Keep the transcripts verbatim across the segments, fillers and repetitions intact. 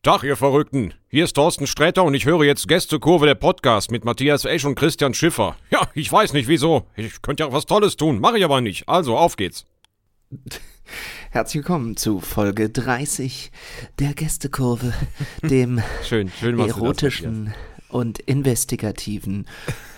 Tag, ihr Verrückten. Hier ist Thorsten Sträter und ich höre jetzt Gästekurve, der Podcast mit Matthias Esch und Christian Schiffer. Ja, ich weiß nicht wieso. Ich könnte ja auch was Tolles tun, mache ich aber nicht. Also, auf geht's. Herzlich willkommen zu Folge dreißig der Gästekurve, dem schön, schön, erotischen und investigativen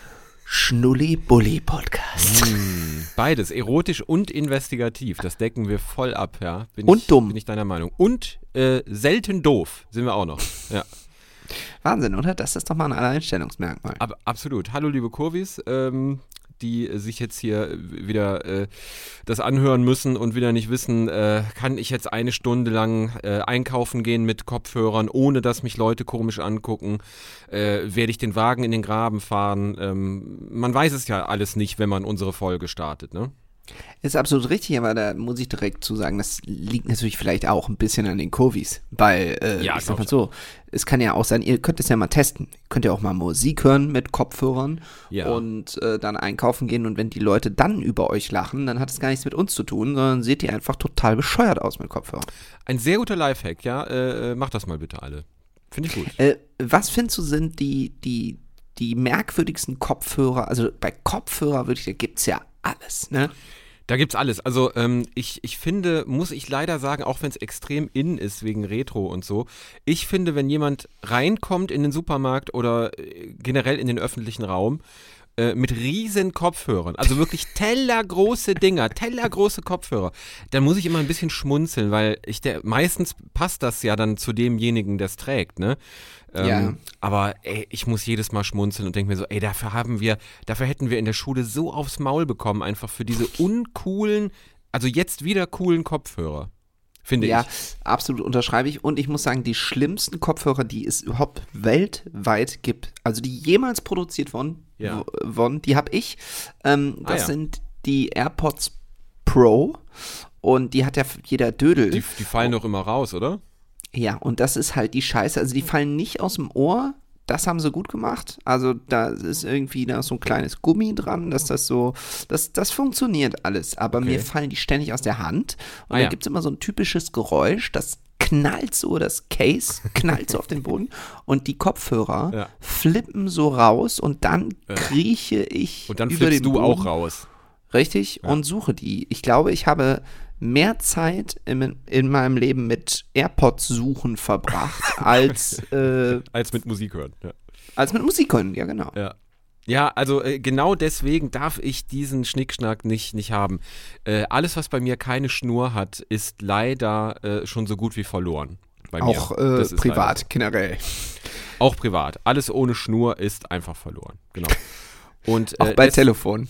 Schnulli-Bulli-Podcast. Mm, beides, erotisch und investigativ, das decken wir voll ab, ja. Bin und ich, dumm. Bin ich deiner Meinung. Und äh, selten doof sind wir auch noch, ja. Wahnsinn, oder? Das ist doch mal ein Alleinstellungsmerkmal. Ab, absolut. Hallo, liebe Kurvis, ähm, die sich jetzt hier wieder äh, das anhören müssen und wieder nicht wissen, äh, kann ich jetzt eine Stunde lang äh, einkaufen gehen mit Kopfhörern, ohne dass mich Leute komisch angucken, äh, werde ich den Wagen in den Graben fahren, ähm, man weiß es ja alles nicht, wenn man unsere Folge startet, ne? Ist absolut richtig, aber da muss ich direkt zu sagen, das liegt natürlich vielleicht auch ein bisschen an den Kurvis, weil, äh, ja, ich sag mal so, es kann ja auch sein, ihr könnt es ja mal testen, ihr könnt ja auch mal Musik hören mit Kopfhörern ja. und äh, dann einkaufen gehen und wenn die Leute dann über euch lachen, dann hat es gar nichts mit uns zu tun, sondern seht ihr einfach total bescheuert aus mit Kopfhörern. Ein sehr guter Lifehack, ja, äh, macht das mal bitte alle, finde ich gut. Äh, was findest du sind die, die, die merkwürdigsten Kopfhörer, also bei Kopfhörer wirklich, da gibt's ja alles, ne? Da gibt's alles. Also ähm, ich, ich finde, muss ich leider sagen, auch wenn es extrem in ist wegen Retro und so, ich finde, wenn jemand reinkommt in den Supermarkt oder äh, generell in den öffentlichen Raum äh, mit riesen Kopfhörern, also wirklich tellergroße Dinger, tellergroße Kopfhörer, dann muss ich immer ein bisschen schmunzeln, weil ich der meistens passt das ja dann zu demjenigen, der es trägt, ne? Ähm, ja. Aber ey, ich muss jedes Mal schmunzeln und denke mir so, ey, dafür haben wir, dafür hätten wir in der Schule so aufs Maul bekommen, einfach für diese uncoolen, also jetzt wieder coolen Kopfhörer, finde ja, ich. Ja, absolut unterschreibe ich und ich muss sagen, die schlimmsten Kopfhörer, die es überhaupt weltweit gibt, also die jemals produziert wurden, Ja. wurden die habe ich, ähm, das Ah, ja. sind die AirPods Pro und die hat ja jeder Dödel. Die, die fallen doch immer raus, oder? Ja, und das ist halt die Scheiße. Also die fallen nicht aus dem Ohr. Das haben sie gut gemacht. Also da ist irgendwie da so ein kleines Gummi dran, dass das so, das, das funktioniert alles. Aber Okay. mir fallen die ständig aus der Hand. Und Ah, da ja. gibt es immer so ein typisches Geräusch, das knallt so, das Case knallt so auf den Boden und die Kopfhörer Ja. flippen so raus und dann Ja. krieche ich Und dann über flippst den du Boden. auch raus. Richtig, Ja. und suche die. Ich glaube, ich habe mehr Zeit in, in meinem Leben mit AirPods-Suchen verbracht, als, äh, Als mit Musik hören, ja. als mit Musik hören, ja genau. Ja. Ja, also äh, genau deswegen darf ich diesen Schnickschnack nicht, nicht haben. Äh, alles, was bei mir keine Schnur hat, ist leider äh, schon so gut wie verloren. Bei mir. Auch äh, Das ist privat, leider so. generell. Auch privat. Alles ohne Schnur ist einfach verloren. Genau. Und, Auch äh, bei das- Telefon.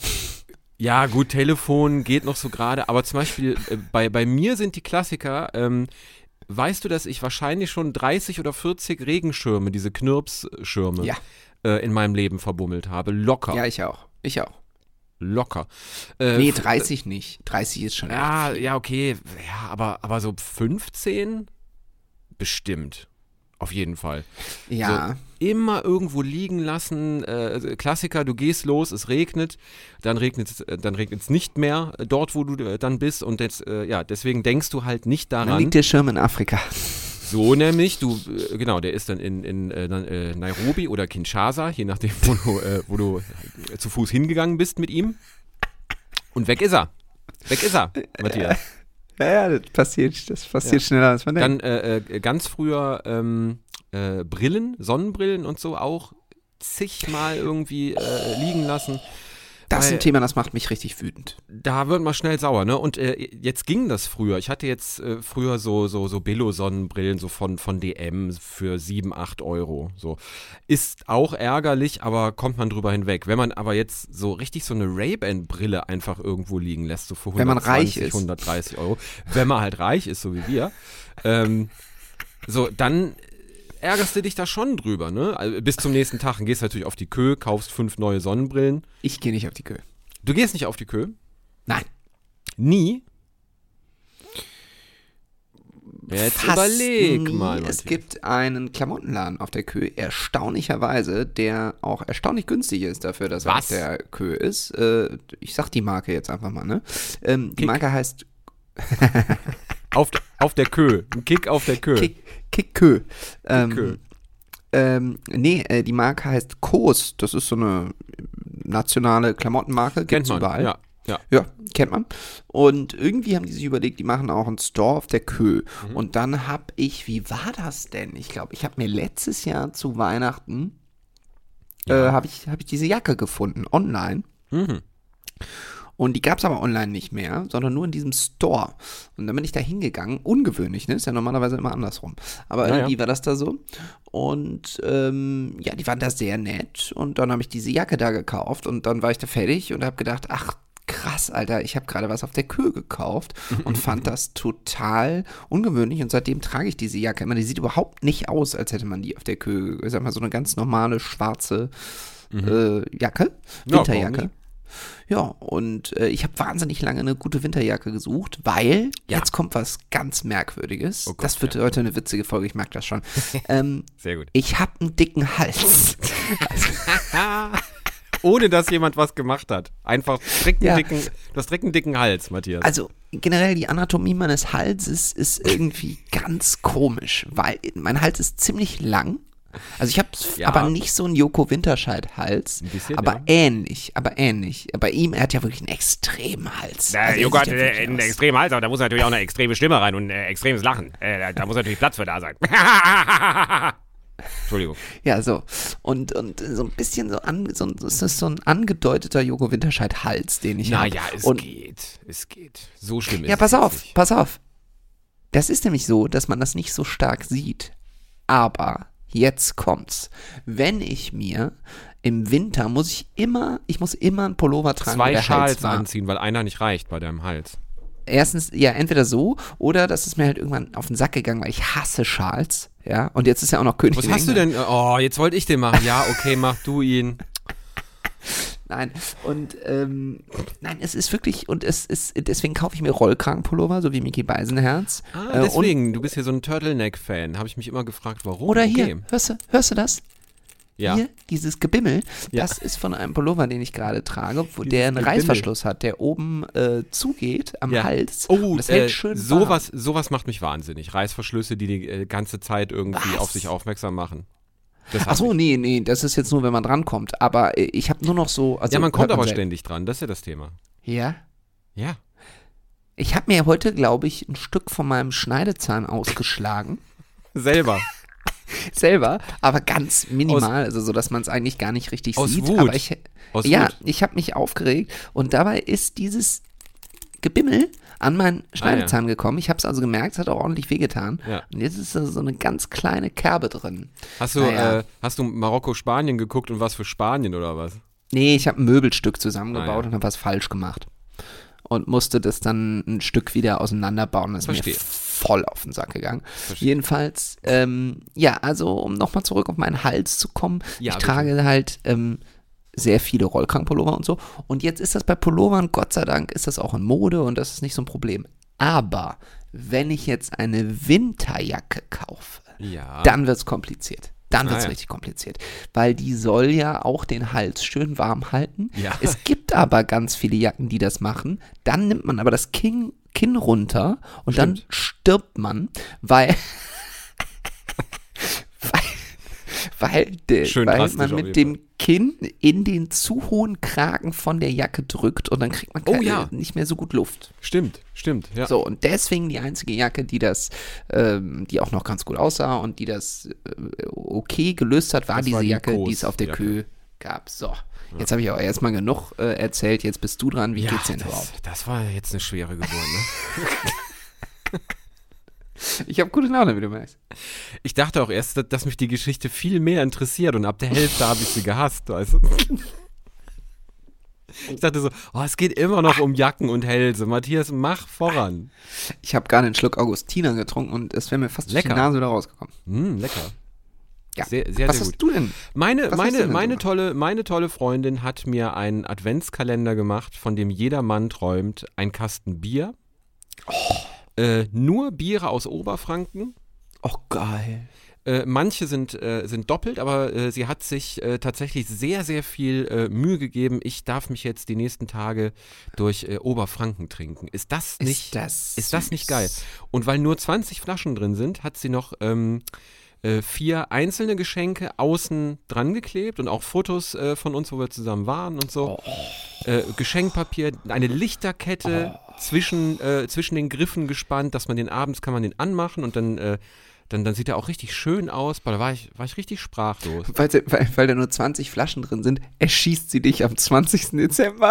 Ja, gut, Telefon geht noch so gerade, aber zum Beispiel äh, bei, bei mir sind die Klassiker, ähm, weißt du, dass ich wahrscheinlich schon dreißig oder vierzig Regenschirme, diese Knirpsschirme, Ja. äh, in meinem Leben verbummelt habe? Locker. Ja, ich auch. Ich auch. Locker. Äh, Nee, f- dreißig nicht. dreißig ist schon Ja, echt viel. ja, okay. Ja, aber, aber so fünfzehn? Bestimmt. Auf jeden Fall. Ja. So, immer irgendwo liegen lassen. Äh, Klassiker, du gehst los, es regnet, dann regnet es dann regnet's nicht mehr äh, dort, wo du äh, dann bist. Und jetzt, äh, ja, deswegen denkst du halt nicht Dann daran. liegt der Schirm in Afrika. So nämlich, du, äh, genau, der ist dann in, in äh, dann, äh, Nairobi oder Kinshasa, je nachdem, wo du, äh, wo du äh, zu Fuß hingegangen bist mit ihm. Und weg ist er. Weg ist er, Matthias. Ja, ja, das passiert, das passiert Ja. schneller, als man denkt. Dann äh, äh, ganz früher ähm, äh, Brillen, Sonnenbrillen und so auch zigmal irgendwie äh, liegen lassen. Das ist weil- ein Thema, das macht mich richtig wütend. Da wird man schnell sauer, ne? Und äh, jetzt ging das früher. Ich hatte jetzt äh, früher so so so Billo-Sonnenbrillen so von von D M für sieben, acht Euro. So ist auch ärgerlich, aber kommt man drüber hinweg. Wenn man aber jetzt so richtig so eine Ray-Ban-Brille einfach irgendwo liegen lässt, so für Wenn man reich hundertzwanzig, ist. hundertdreißig Euro, wenn man halt reich ist, so wie wir, ähm, so dann ärgerst du dich da schon drüber, ne? Also bis zum nächsten Tag. Dann gehst du natürlich auf die Kö, kaufst fünf neue Sonnenbrillen. Ich gehe nicht auf die Kö. Du gehst nicht auf die Kö? Nein. Nie? Jetzt Fast überleg nie. mal, Es Matthias. gibt einen Klamottenladen auf der Kö, erstaunlicherweise, der auch erstaunlich günstig ist dafür, dass er Was? auf der Kö ist. Äh, ich sag die Marke jetzt einfach mal, ne? Ähm, die Kick. Marke heißt Auf, Auf der Kö. Ein Kick auf der Kö. Kick, Kick-Kö. Ähm, Kö. ähm, nee, äh, die Marke heißt Kos. Das ist so eine nationale Klamottenmarke. Kennt Gibt's man, überall. ja. Ja. Ja, kennt man. Und irgendwie haben die sich überlegt, die machen auch einen Store auf der Kö. Mhm. Und dann habe ich, wie war das denn? Ich glaube, ich habe mir letztes Jahr zu Weihnachten, Ja. äh, habe ich, hab ich diese Jacke gefunden, online. Mhm. Und die gab es aber online nicht mehr, sondern nur in diesem Store. Und dann bin ich da hingegangen. Ungewöhnlich, ne? Ist ja normalerweise immer andersrum. Aber Ja, irgendwie ja. war das da so. Und ähm, ja, die waren da sehr nett. Und dann habe ich diese Jacke da gekauft. Und dann war ich da fertig und habe gedacht, ach, krass, Alter, ich habe gerade was auf der Kö gekauft und fand das total ungewöhnlich. Und seitdem trage ich diese Jacke immer. Die sieht überhaupt nicht aus, als hätte man die auf der Kö. Ich sag mal, so eine ganz normale schwarze äh, Jacke. Ja, Winterjacke. warum nicht? Ja, und äh, ich habe wahnsinnig lange eine gute Winterjacke gesucht, weil Ja. jetzt kommt was ganz Merkwürdiges. Oh Gott, das wird ja. heute eine witzige Folge, ich mag das schon. ähm, Sehr gut. ich habe einen dicken Hals. Ohne dass jemand was gemacht hat. Einfach direkt einen Ja. dicken, du hast direkt einen dicken Hals, Matthias. Also generell die Anatomie meines Halses ist irgendwie ganz komisch, weil mein Hals ist ziemlich lang. Also ich habe Ja. aber nicht so einen Joko Winterscheid-Hals, Ein bisschen, aber ja. ähnlich, aber ähnlich. Bei ihm, er hat ja wirklich einen extremen Hals. Der Also er Joko hat sieht ja äh, wirklich einen aus. extremen Hals, aber da muss natürlich auch eine extreme Stimme rein und äh, extremes Lachen. Äh, da, da muss natürlich Platz für da sein. Entschuldigung. Ja, so. Und, und so ein bisschen so, an, so das ist so ein angedeuteter Joko Winterscheid-Hals, den ich habe. Naja, es Und geht. Es geht. So schlimm ist ja, es pass jetzt auf, nicht. pass auf. Das ist nämlich so, dass man das nicht so stark sieht. Aber jetzt kommt's. Wenn ich mir im Winter muss ich immer, ich muss immer einen Pullover tragen, wo Zwei der Hals Schals warm. anziehen, weil einer nicht reicht bei deinem Hals. Erstens, ja, entweder so oder das ist mir halt irgendwann auf den Sack gegangen, weil ich hasse Schals. Ja, und jetzt ist ja auch noch König Was in hast du England. denn? Oh, jetzt wollte ich den machen. Ja, okay, mach du ihn. Nein, und ähm, nein, es ist wirklich, und es ist, deswegen kaufe ich mir Rollkragenpullover, so wie Mickey Beisenherz. Ah, Äh, und, deswegen, du bist hier so ein Turtleneck-Fan. Habe ich mich immer gefragt, warum. oder hier, Okay. hörst du, hörst du das? Ja. Hier, dieses Gebimmel, Ja. das ist von einem Pullover, den ich gerade trage, wo Dieses der einen Gebimmel. Reißverschluss hat, der oben äh, zugeht am Ja. Hals. Oh, und das äh, hält schön warm. sowas, sowas macht mich wahnsinnig. Reißverschlüsse, die die äh, ganze Zeit irgendwie Was? auf sich aufmerksam machen. Das hab Achso, ich. nee, nee, das ist jetzt nur, wenn man drankommt. Aber äh, ich habe nur noch so. Also, Ja, man kommt hört aber selten. ständig dran. Das ist ja das Thema. Ja. Ja. Ich habe mir heute, glaube ich, ein Stück von meinem Schneidezahn ausgeschlagen. Selber. Selber, aber ganz minimal, also so, dass man es eigentlich gar nicht richtig Aus sieht. Wut. Aber ich, Aus ja, Wut. ich habe mich aufgeregt und dabei ist dieses Gebimmel an meinen Schneidezahn gekommen. Ich habe es also gemerkt, es hat auch ordentlich wehgetan. Ja. Und jetzt ist da so eine ganz kleine Kerbe drin. Hast du, Naja. äh, hast du Marokko-Spanien geguckt und was für Spanien oder was? Nee, ich habe ein Möbelstück zusammengebaut Ah, ja. und habe was falsch gemacht. Und musste das dann ein Stück wieder auseinanderbauen. Das ist Verstehe. mir voll auf den Sack gegangen. Verstehe. Jedenfalls, ähm, ja, also um nochmal zurück auf meinen Hals zu kommen. Ja, ich bitte. trage halt ähm, sehr viele Rollkragenpullover und so. Und jetzt ist das bei Pullovern, Gott sei Dank, ist das auch in Mode und das ist nicht so ein Problem. Aber wenn ich jetzt eine Winterjacke kaufe, Ja. dann wird es kompliziert. Dann wird es Ah, ja. richtig kompliziert. Weil die soll ja auch den Hals schön warm halten. Ja. Es gibt aber ganz viele Jacken, die das machen. Dann nimmt man aber das Kinn, Kinn runter und Stimmt. dann stirbt man, weil, weil, weil, de, Schön weil drastisch man auf mit jeden dem Kinn in den zu hohen Kragen von der Jacke drückt und dann kriegt man Oh, keine, ja. nicht mehr so gut Luft. Stimmt, stimmt. Ja. So, und deswegen die einzige Jacke, die das, ähm, die auch noch ganz gut aussah und die das äh, okay gelöst hat, war Das diese war die Jacke, die Kos- es auf der Jacke. Kö gab. So, jetzt habe ich aber erstmal genug äh, erzählt, jetzt bist du dran. Wie ja, geht's denn das, überhaupt? das war jetzt eine schwere Geburt, ne? Ich habe gute Laune, wie du merkst. Ich dachte auch erst, dass, dass mich die Geschichte viel mehr interessiert und ab der Hälfte habe ich sie gehasst, weißt du? Ich dachte so, oh, es geht immer noch um Jacken und Hälse. Matthias, mach voran. Ich habe gerade einen Schluck Augustiner getrunken und es wäre mir fast durch Lecker. die Nase wieder rausgekommen. Mm, lecker. Ja. Sehr, sehr, Was sehr hast gut. du denn? Meine, Was hast du meine, denn meine, so? tolle, meine tolle Freundin hat mir einen Adventskalender gemacht, von dem jeder Mann träumt. Ein Kasten Bier. Oh. Äh, nur Biere aus Oberfranken. Oh, geil. Äh, manche sind, äh, sind doppelt, aber äh, sie hat sich äh, tatsächlich sehr, sehr viel äh, Mühe gegeben. Ich darf mich jetzt die nächsten Tage durch äh, Oberfranken trinken. Ist das nicht, ist das, ist das nicht geil? Und weil nur zwanzig Flaschen drin sind, hat sie noch ähm, äh, vier einzelne Geschenke außen dran geklebt und auch Fotos äh, von uns, wo wir zusammen waren und so. Oh. Äh, Geschenkpapier, eine Lichterkette oh. zwischen, äh, zwischen den Griffen gespannt, dass man den abends kann man den anmachen und dann äh, Dann, dann sieht er auch richtig schön aus. Boah, da war ich, war ich richtig sprachlos. Weil, sie, weil, weil da nur zwanzig Flaschen drin sind, erschießt sie dich am zwanzigsten Dezember.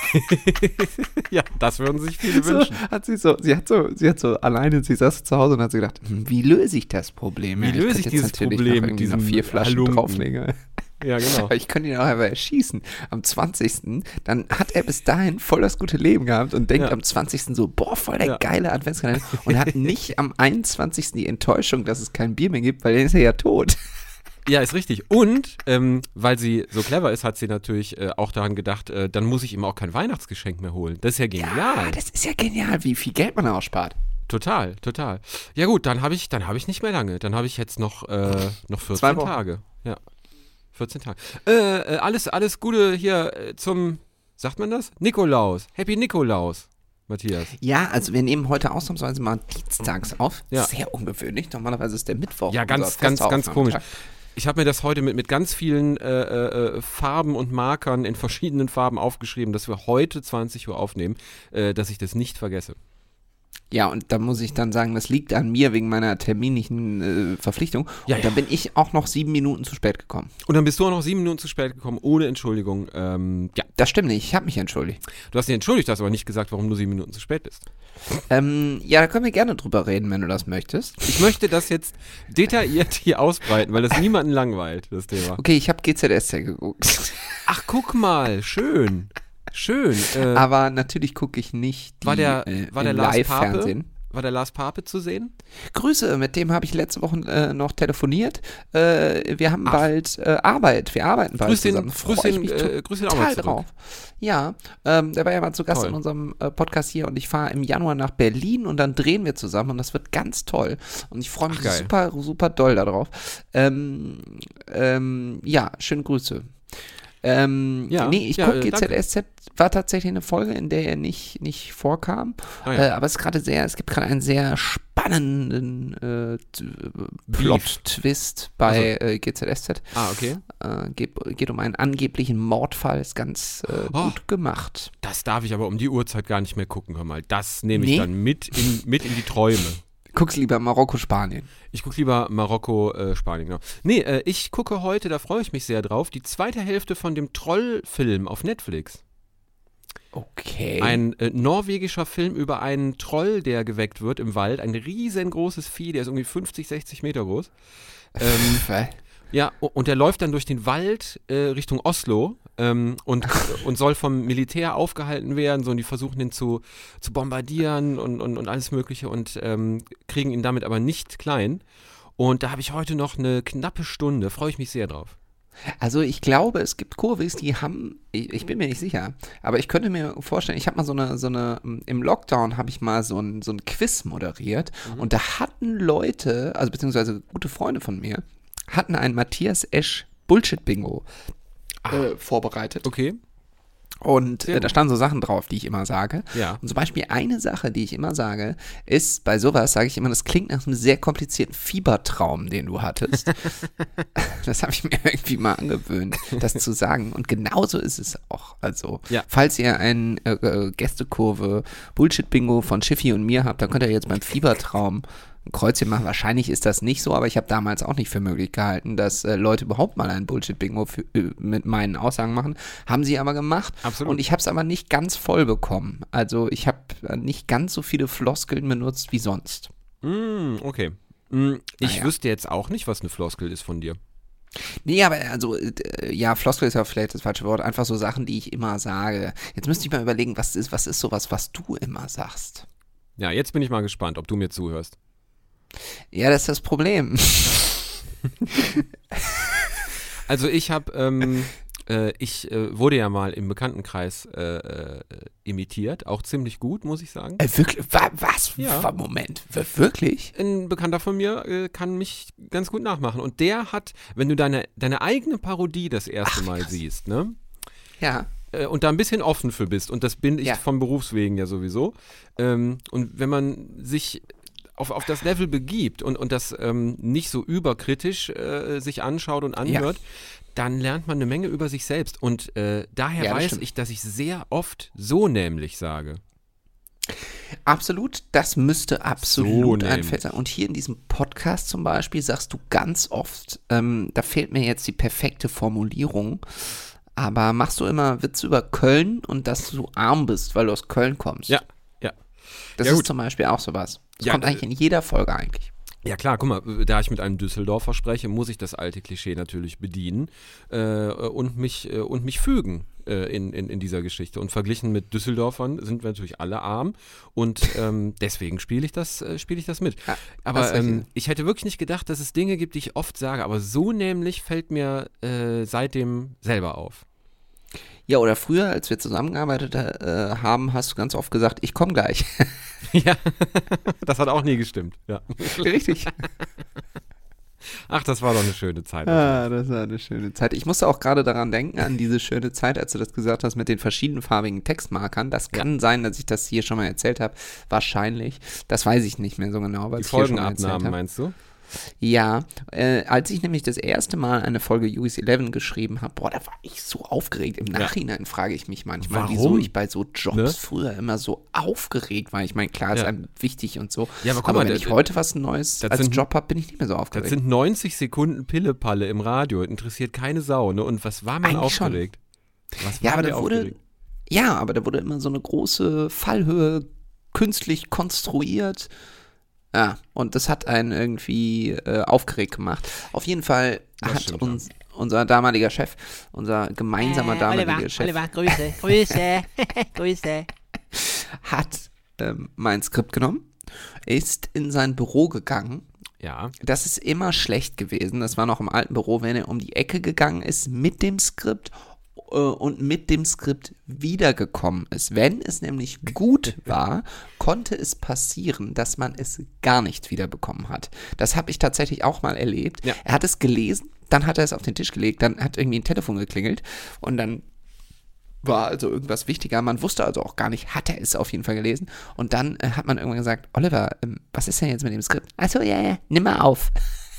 Ja, das würden sich viele wünschen. So, hat sie, so, sie, hat so, sie hat so alleine, sie saß zu Hause und hat sich gedacht, hm, wie löse ich das Problem? Wie ja, löse ich, ich dieses Problem mit diesen vier Flaschen Halunken drauflegen. Ja, genau. Aber ich könnte ihn auch einfach erschießen. Am zwanzigsten Dann hat er bis dahin voll das gute Leben gehabt und denkt ja. am zwanzigsten so, boah, voll der ja. geile Adventskalender. Und hat nicht am einundzwanzigsten die Enttäuschung, dass es kein Bier mehr gibt, weil dann ist er ja tot. Ja, ist richtig. Und ähm, weil sie so clever ist, hat sie natürlich äh, auch daran gedacht, äh, dann muss ich ihm auch kein Weihnachtsgeschenk mehr holen. Das ist ja genial. Ja, das ist ja genial, wie viel Geld man da ausspart. Total, total. Ja gut, dann habe ich, dann habe ich nicht mehr lange. Dann habe ich jetzt noch, äh, noch vierzehn Tage. Ja. vierzehn Tage. Äh, äh, alles, alles Gute hier äh, zum, sagt man das? Nikolaus. Happy Nikolaus, Matthias. Ja, also wir nehmen heute ausnahmsweise mal dienstags auf. Ja. Sehr ungewöhnlich. Normalerweise ist der Mittwoch. Ja, ganz, ganz, ganz komisch. Ich habe mir das heute mit, mit ganz vielen äh, äh, Farben und Markern in verschiedenen Farben aufgeschrieben, dass wir heute zwanzig Uhr aufnehmen, äh, dass ich das nicht vergesse. Ja, und da muss ich dann sagen, das liegt an mir wegen meiner terminlichen äh, Verpflichtung. Ja, und ja. da bin ich auch noch sieben Minuten zu spät gekommen. Und dann bist du auch noch sieben Minuten zu spät gekommen, ohne Entschuldigung. Ähm, ja. Das stimmt nicht, ich habe mich entschuldigt. Du hast dich entschuldigt, hast aber nicht gesagt, warum du sieben Minuten zu spät bist. Ähm, ja, da können wir gerne drüber reden, wenn du das möchtest. Ich möchte das jetzt detailliert hier ausbreiten, weil das niemanden langweilt, das Thema. Okay, ich habe G Z S Z geguckt. Ach, guck mal, schön. Schön. Äh, Aber natürlich gucke ich nicht die war der, äh, war der Lars Pape, war der Lars Pape zu sehen? Grüße, mit dem habe ich letzte Woche äh, noch telefoniert. Äh, wir haben Ach. bald äh, Arbeit, wir arbeiten bald Grüß den, zusammen. grüß Freu ich den, mich äh, grüß den auch total mal zurück. drauf. Ja, ähm, der war ja mal zu Gast Toll. in unserem äh, Podcast hier und ich fahre im Januar nach Berlin und dann drehen wir zusammen und das wird ganz toll. Und ich freue mich Ach, geil. super, super doll darauf. Ähm, ähm, ja, schöne Grüße. Ähm, Ja, nee, ich ja, gucke äh, G Z S Z, war tatsächlich eine Folge, in der er nicht, nicht vorkam. Ah, ja. äh, aber es ist gerade sehr, es gibt gerade einen sehr spannenden äh, t- Plot-Twist bei äh, G Z S Z. Ah, okay. Äh, geht, geht um einen angeblichen Mordfall, ist ganz äh, Oh. gut gemacht. Das darf ich aber um die Uhrzeit gar nicht mehr gucken, hör mal. Das nehme ich Nee? dann mit in, mit in die Träume. Guck's lieber Marokko, Spanien. Ich gucke lieber Marokko, äh, Spanien, genau. Nee, äh, ich gucke heute, da freue ich mich sehr drauf, die zweite Hälfte von dem Troll-Film auf Netflix. Okay. Ein äh, norwegischer Film über einen Troll, der geweckt wird im Wald. Ein riesengroßes Vieh, der ist irgendwie fünfzig, sechzig Meter groß. Ähm, Weil- ja, o- und der läuft dann durch den Wald äh, Richtung Oslo ähm, und, und soll vom Militär aufgehalten werden. So, und die versuchen ihn zu, zu bombardieren und, und, und alles Mögliche und ähm, kriegen ihn damit aber nicht klein. Und da habe ich heute noch eine knappe Stunde, freue ich mich sehr drauf. Also ich glaube, es gibt Kurvis, die haben, ich, ich bin mir nicht sicher, aber ich könnte mir vorstellen, ich habe mal so eine, so eine, im Lockdown habe ich mal so ein, so ein Quiz moderiert Mhm. und da hatten Leute, also beziehungsweise gute Freunde von mir, hatten ein Matthias Esch Bullshit-Bingo äh, vorbereitet. Okay. Und Sehr äh, da gut. standen so Sachen drauf, die ich immer sage. Ja. Und zum Beispiel eine Sache, die ich immer sage, ist, bei sowas sage ich immer, das klingt nach einem sehr komplizierten Fiebertraum, den du hattest. Das habe ich mir irgendwie mal angewöhnt, das zu sagen. Und genauso ist es auch. Also, Ja. falls ihr ein äh, äh, Gästekurve Bullshit-Bingo von Schiffi und mir habt, dann könnt ihr jetzt beim Fiebertraum ein Kreuzchen machen. Wahrscheinlich ist das nicht so, aber ich habe damals auch nicht für möglich gehalten, dass äh, Leute überhaupt mal ein Bullshit-Bingo für, äh, mit meinen Aussagen machen. Haben sie aber gemacht. Absolut. Und ich habe es aber nicht ganz voll bekommen. Also ich habe äh, nicht ganz so viele Floskeln benutzt wie sonst. Mm, okay. Mm, ich Naja. wüsste jetzt auch nicht, was eine Floskel ist von dir. Nee, aber also, äh, ja, Floskel ist ja vielleicht das falsche Wort. Einfach so Sachen, die ich immer sage. Jetzt müsste ich mal überlegen, was ist, was ist sowas, was du immer sagst? Ja, jetzt bin ich mal gespannt, ob du mir zuhörst. Ja, das ist das Problem. Also ich habe ähm, Äh, ich äh, wurde ja mal im Bekanntenkreis äh, äh, imitiert, auch ziemlich gut, muss ich sagen. Äh, wirklich? Wa- Was? Ja. Wa- Moment, w- wirklich? Ein Bekannter von mir äh, kann mich ganz gut nachmachen. Und der hat, wenn du deine, deine eigene Parodie das erste Ach, Mal krass. siehst, ne? Ja. Äh, und da ein bisschen offen für bist, und das bin ich Ja. vom Berufswegen ja sowieso. Ähm, und wenn man sich auf, auf das Level begibt und, und das ähm, nicht so überkritisch äh, sich anschaut und anhört, dann lernt man eine Menge über sich selbst. Und äh, daher Ja, das weiß stimmt. ich, dass ich sehr oft so nämlich sage. Absolut, das müsste absolut So ein nämlich. Feld sein. Und hier in diesem Podcast zum Beispiel sagst du ganz oft, ähm, da fehlt mir jetzt die perfekte Formulierung, aber machst du immer Witze über Köln und dass du arm bist, weil du aus Köln kommst. Ja, ja. Das Ja, ist gut. zum Beispiel auch sowas. Das Ja, kommt äh, eigentlich in jeder Folge eigentlich. Ja klar, guck mal, da ich mit einem Düsseldorfer spreche, muss ich das alte Klischee natürlich bedienen äh, und, mich, äh, und mich fügen äh, in, in, in dieser Geschichte. Und verglichen mit Düsseldorfern sind wir natürlich alle arm, und ähm, deswegen spiele ich, das, äh, spiel ich das mit. Ja, Aber hast recht. ähm, ich hätte wirklich nicht gedacht, dass es Dinge gibt, die ich oft sage, aber so nämlich fällt mir äh, seitdem selber auf. Ja, oder früher, als wir zusammengearbeitet äh, haben, hast du ganz oft gesagt, ich komme gleich. Ja, das hat auch nie gestimmt. Ja. Richtig. Ach, das war doch eine schöne Zeit. Ah, das war eine schöne Zeit. Ich musste auch gerade daran denken, an diese schöne Zeit, als du das gesagt hast mit den verschiedenfarbigen Textmarkern. Das kann sein, dass ich das hier schon mal erzählt habe. Wahrscheinlich. Das weiß ich nicht mehr so genau, weil Die ich hier schon mal erzählt Folgenabnahmen, habe. meinst du? Ja, äh, als ich nämlich das erste Mal eine Folge U S elf geschrieben habe, boah, da war ich so aufgeregt. Im Nachhinein frage ich mich manchmal, Warum? wieso ich bei so Jobs Ne? früher immer so aufgeregt war. Ich meine, klar, ist Ja. einem wichtig und so. Ja, aber guck aber mal, wenn das- ich heute was Neues das als sind- Job habe, bin ich nicht mehr so Das aufgeregt. sind neunzig Sekunden Pillepalle im Radio, interessiert keine Sau, ne? Und was war man Eigentlich schon. aufgeregt? Was Ja, war aber der da wurde, aufgeregt? ja, aber da wurde immer so eine große Fallhöhe künstlich konstruiert. Ja, und das hat einen irgendwie äh, aufgeregt gemacht. Auf jeden Fall Das hat stimmt, uns unser damaliger Chef, unser gemeinsamer Äh, damaliger Oliver, Chef, Oliver, Grüße, Grüße, Grüße. hat ähm, mein Skript genommen, ist in sein Büro gegangen. Ja, Das ist immer schlecht gewesen. Das war noch im alten Büro, wenn er um die Ecke gegangen ist mit dem Skript äh, und mit dem Skript wiedergekommen ist. Wenn es nämlich gut war, konnte es passieren, dass man es gar nicht wiederbekommen hat. Das habe ich tatsächlich auch mal erlebt. Ja. Er hat es gelesen, dann hat er es auf den Tisch gelegt, dann hat irgendwie ein Telefon geklingelt und dann war also irgendwas wichtiger. Man wusste also auch gar nicht, hat er es auf jeden Fall gelesen. Und dann äh, hat man irgendwann gesagt, Oliver, ähm, was ist denn jetzt mit dem Skript? Achso, ja, ja, nimm mal auf.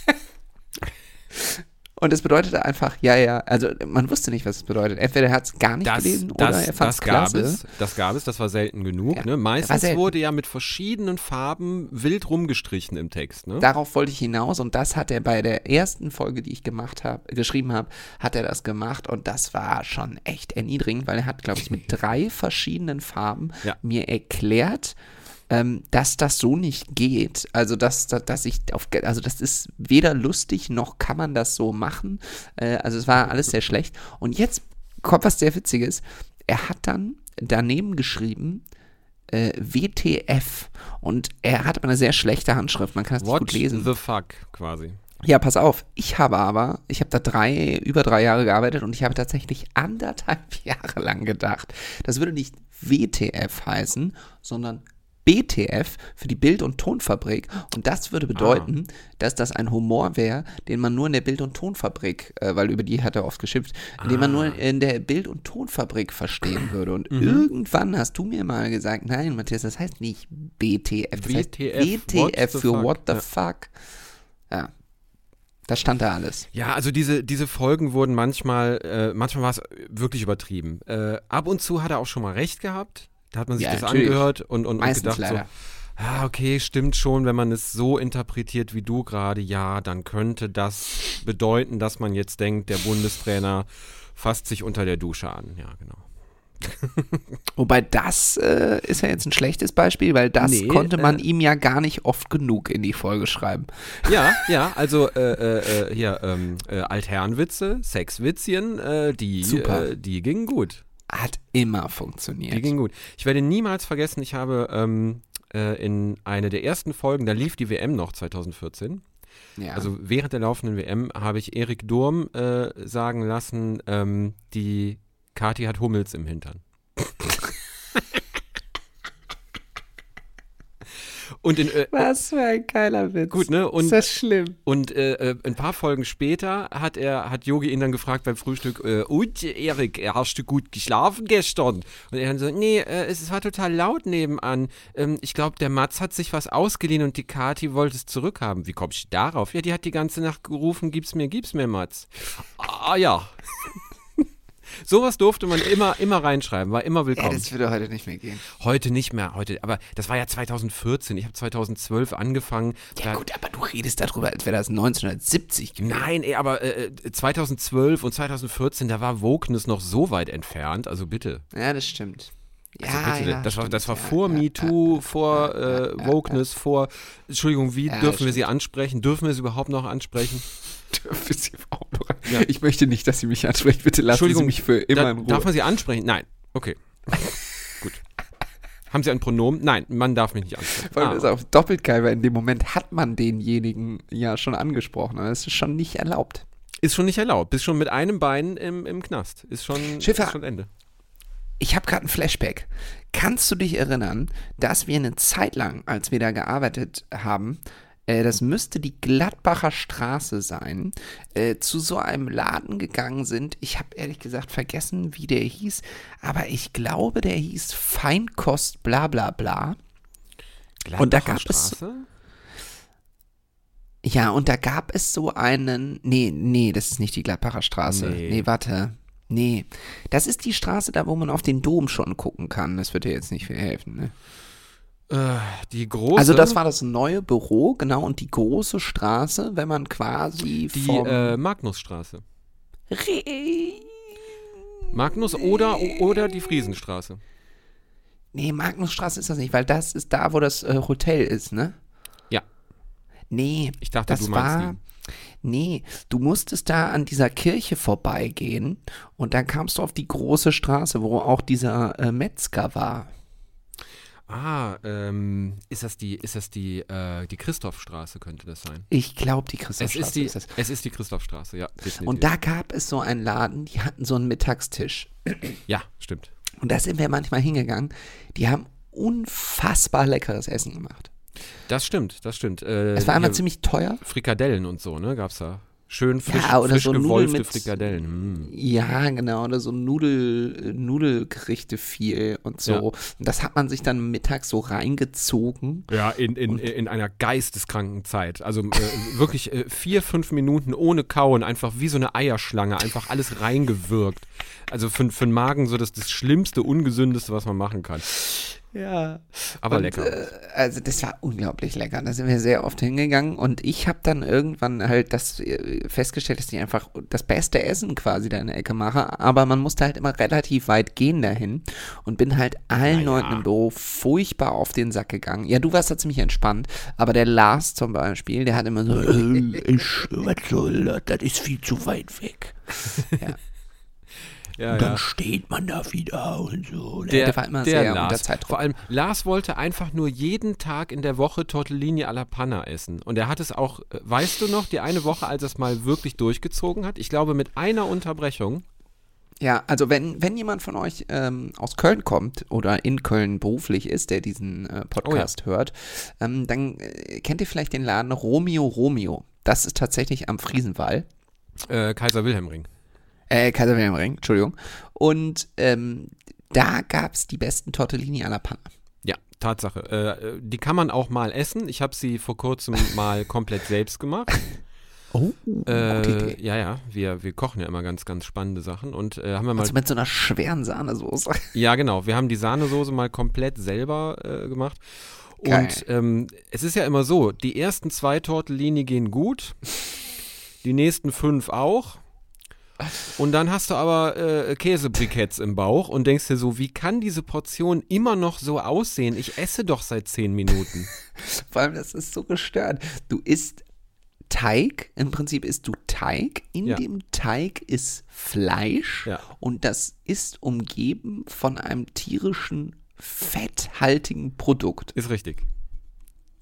Und es bedeutete einfach, ja, ja, also man wusste nicht, was es bedeutet. Entweder er hat es gar nicht das, gelesen oder das, er fand es das gab klasse. es, das gab es, das war selten genug. Ja, ne? war Meistens selten. wurde ja mit verschiedenen Farben wild rumgestrichen im Text. Ne? Darauf wollte ich hinaus und das hat er bei der ersten Folge, die ich gemacht habe, geschrieben habe, hat er das gemacht und das war schon echt erniedrigend, weil er hat, glaube ich, mit drei verschiedenen Farben Ja. mir erklärt, ähm, dass das so nicht geht. Also dass, dass, dass ich auf, also das ist weder lustig noch kann man das so machen. Äh, also es war alles sehr schlecht. Und jetzt kommt was sehr Witziges. Er hat dann daneben geschrieben äh, W T F und er hat aber eine sehr schlechte Handschrift. Man kann es nicht What gut lesen. the fuck, quasi. Ja, pass auf. Ich habe aber, ich habe da drei, über drei Jahre gearbeitet und ich habe tatsächlich anderthalb Jahre lang gedacht, das würde nicht W T F heißen, sondern B T F für die Bild- und Tonfabrik. Und das würde bedeuten, dass das ein Humor wäre, den man nur in der Bild- und Tonfabrik, äh, weil über die hat er oft geschimpft, den man nur in der Bild- und Tonfabrik verstehen würde. Und irgendwann hast du mir mal gesagt, nein, Matthias, das heißt nicht B T F, das heißt W T F, W T F what the für fuck. What the Ja. fuck. Ja, da stand da alles. Ja, also diese, diese Folgen wurden manchmal, äh, manchmal war es wirklich übertrieben. Äh, ab und zu hat er auch schon mal recht gehabt. Da hat man sich Ja, das natürlich. angehört und, und, und Meistens gedacht leider. so, ah, okay, stimmt schon, wenn man es so interpretiert wie du gerade, ja, dann könnte das bedeuten, dass man jetzt denkt, der Bundestrainer fasst sich unter der Dusche an. Ja, genau. Wobei das äh, ist ja jetzt ein schlechtes Beispiel, weil das Nee, konnte man äh, ihm ja gar nicht oft genug in die Folge schreiben. Ja, ja, also äh, äh, äh, hier, ähm, äh, Altherrenwitze, Sexwitzchen, äh, die, Super. äh, die gingen gut. Hat immer funktioniert. Die ging gut. Ich werde niemals vergessen, ich habe ähm, äh, in eine der ersten Folgen, da lief die W M noch zwanzig vierzehn, Ja. Also während der laufenden W M habe ich Erik Durm äh, sagen lassen, ähm, die Kathi hat Hummels im Hintern. Und in, äh, Was für ein geiler Witz. Gut, ne? Und, ist das schlimm? Und äh, äh, ein paar Folgen später hat er, hat Yogi ihn dann gefragt beim Frühstück, äh, und Erik, hast du gut geschlafen gestern? Und er dann so, nee, äh, es war total laut nebenan. Ähm, ich glaube, der Mats hat sich was ausgeliehen und die Kathi wollte es zurückhaben. Wie kommst du darauf? Ja, die hat die ganze Nacht gerufen, gib's mir, gib's mir, Mats. Ah ja. Sowas durfte man immer, immer reinschreiben, war immer Ja, willkommen. das würde heute nicht mehr gehen. Heute nicht mehr, heute, aber das war ja zweitausendvierzehn, ich habe zweitausendzwölf angefangen. Ja Da- gut, aber du redest darüber, als wäre das neunzehnhundertsiebzig gewesen. Nein, ey, aber äh, zweitausendzwölf und zweitausendvierzehn, da war Wokeness noch so weit entfernt, also bitte. Ja, das stimmt. Ja, Also bitte, ja, das war, stimmt. das war ja, vor ja, MeToo, ja, vor ja, ja, äh, ja, Wokeness, vor, Entschuldigung, wie Ja, dürfen wir das sie ansprechen? Dürfen wir sie überhaupt noch ansprechen? Dürfen Sie überhaupt noch- Ja. Ich möchte nicht, dass Sie mich ansprechen. Bitte lassen Sie Entschuldigung, mich für immer da, in Ruhe. darf man sie ansprechen? Nein. Okay. Gut. Haben Sie ein Pronomen? Nein, man darf mich nicht ansprechen. Vor allem Ah, ist auch doppelt geil, weil in dem Moment hat man denjenigen ja schon angesprochen. Und das ist schon nicht erlaubt. ist schon nicht erlaubt. Bist schon mit einem Bein im, im Knast. Ist schon, Schiffer. ist schon Ende. Ich habe gerade ein Flashback. Kannst du dich erinnern, dass wir eine Zeit lang, als wir da gearbeitet haben, äh, das müsste die Gladbacher Straße sein, äh, zu so einem Laden gegangen sind. Ich habe ehrlich gesagt vergessen, wie der hieß, aber ich glaube, der hieß Feinkost bla bla bla. Und da Gladbacher gab es- Straße? Ja, und da gab es so einen, nee, nee, das ist nicht die Gladbacher Straße. Nee. Nee, warte. Nee, das ist die Straße da, wo man auf den Dom schon gucken kann. Das wird dir jetzt nicht viel helfen, ne? Äh, die große. Also das war das neue Büro, genau, und die große Straße, wenn man quasi die vom äh, Magnusstraße. Re Magnus oder, oder die Friesenstraße. Nee, Magnusstraße ist das nicht, weil das ist da, wo das äh, Hotel ist, ne? Ja. Nee, Ich dachte, das du meinst war Nee, du musstest da an dieser Kirche vorbeigehen und dann kamst du auf die große Straße, wo auch dieser äh, Metzger war. Ah, ähm, ist das die, ist das die, äh, die Christophstraße, könnte das sein? Ich glaube, die Es Christophstraße ist die, ist das. es ist die Christophstraße, ja, definitiv. Und da gab es so einen Laden, die hatten so einen Mittagstisch. ja, stimmt. Und da sind wir manchmal hingegangen. Die haben unfassbar leckeres Essen gemacht. Das stimmt, das stimmt. Äh, Es war einmal hier ziemlich teuer. Frikadellen und so, ne, gab's da. Schön frisch, Ja, oder frisch so Nudeln gewolfte mit- Frikadellen. Hm. Ja, genau, oder so Nudel, Nudelgerichte viel und so. Ja. Und das hat man sich dann mittags so reingezogen. Ja, in, in, in einer geisteskranken Zeit. Also äh, wirklich äh, vier, fünf Minuten ohne Kauen, einfach wie so eine Eierschlange, einfach alles reingewirkt. Also für, für den Magen so das, das Schlimmste, Ungesündeste, was man machen kann. Ja. Aber und, lecker. Äh, also das war unglaublich lecker. Da sind wir sehr oft hingegangen und ich habe dann irgendwann halt das äh, festgestellt, dass ich einfach das beste Essen quasi da in der Ecke mache, aber man musste halt immer relativ weit gehen dahin und bin halt allen Na ja. Leuten im Büro furchtbar auf den Sack gegangen. Ja, du warst da ziemlich entspannt, aber der Lars zum Beispiel, der hat immer so, äh, ich, was soll das, das ist viel zu weit weg. Ja. Ja, Und dann ja. steht man da wieder und so. Der, der war immer der sehr Lars. unter Zeitdruck. Vor allem, Lars wollte einfach nur jeden Tag in der Woche Tortellini alla Panna essen. Und er hat es auch, äh, weißt du noch, die eine Woche, als er es mal wirklich durchgezogen hat, ich glaube mit einer Unterbrechung. Ja, also wenn, wenn jemand von euch ähm, aus Köln kommt oder in Köln beruflich ist, der diesen äh, Podcast hört, ähm, dann äh, kennt ihr vielleicht den Laden Romeo Romeo. Das ist tatsächlich am Friesenwall. Äh, Kaiser Wilhelm Ring. Äh, Kaiser Wilhelm Ring, Entschuldigung. Und ähm, da gab es die besten Tortellini alla Panna. Ja, Tatsache. Äh, die kann man auch mal essen. Ich habe sie vor kurzem mal komplett selbst gemacht. Oh, Äh, gute Idee. ja, ja, wir, wir kochen ja immer ganz, ganz spannende Sachen und äh, haben wir mal. Also mit so einer schweren Sahnesoße. Ja, genau. Wir haben die Sahnesoße mal komplett selber äh, gemacht. Geil. Und ähm, es ist ja immer so, die ersten zwei Tortellini gehen gut, die nächsten fünf auch. Und dann hast du aber äh, Käsebriketts im Bauch und denkst dir so, wie kann diese Portion immer noch so aussehen? Ich esse doch seit zehn Minuten. Vor allem, das ist so gestört. Du isst Teig, im Prinzip isst du Teig, in Ja. dem Teig ist Fleisch Ja. und das ist umgeben von einem tierischen, fetthaltigen Produkt. Ist richtig.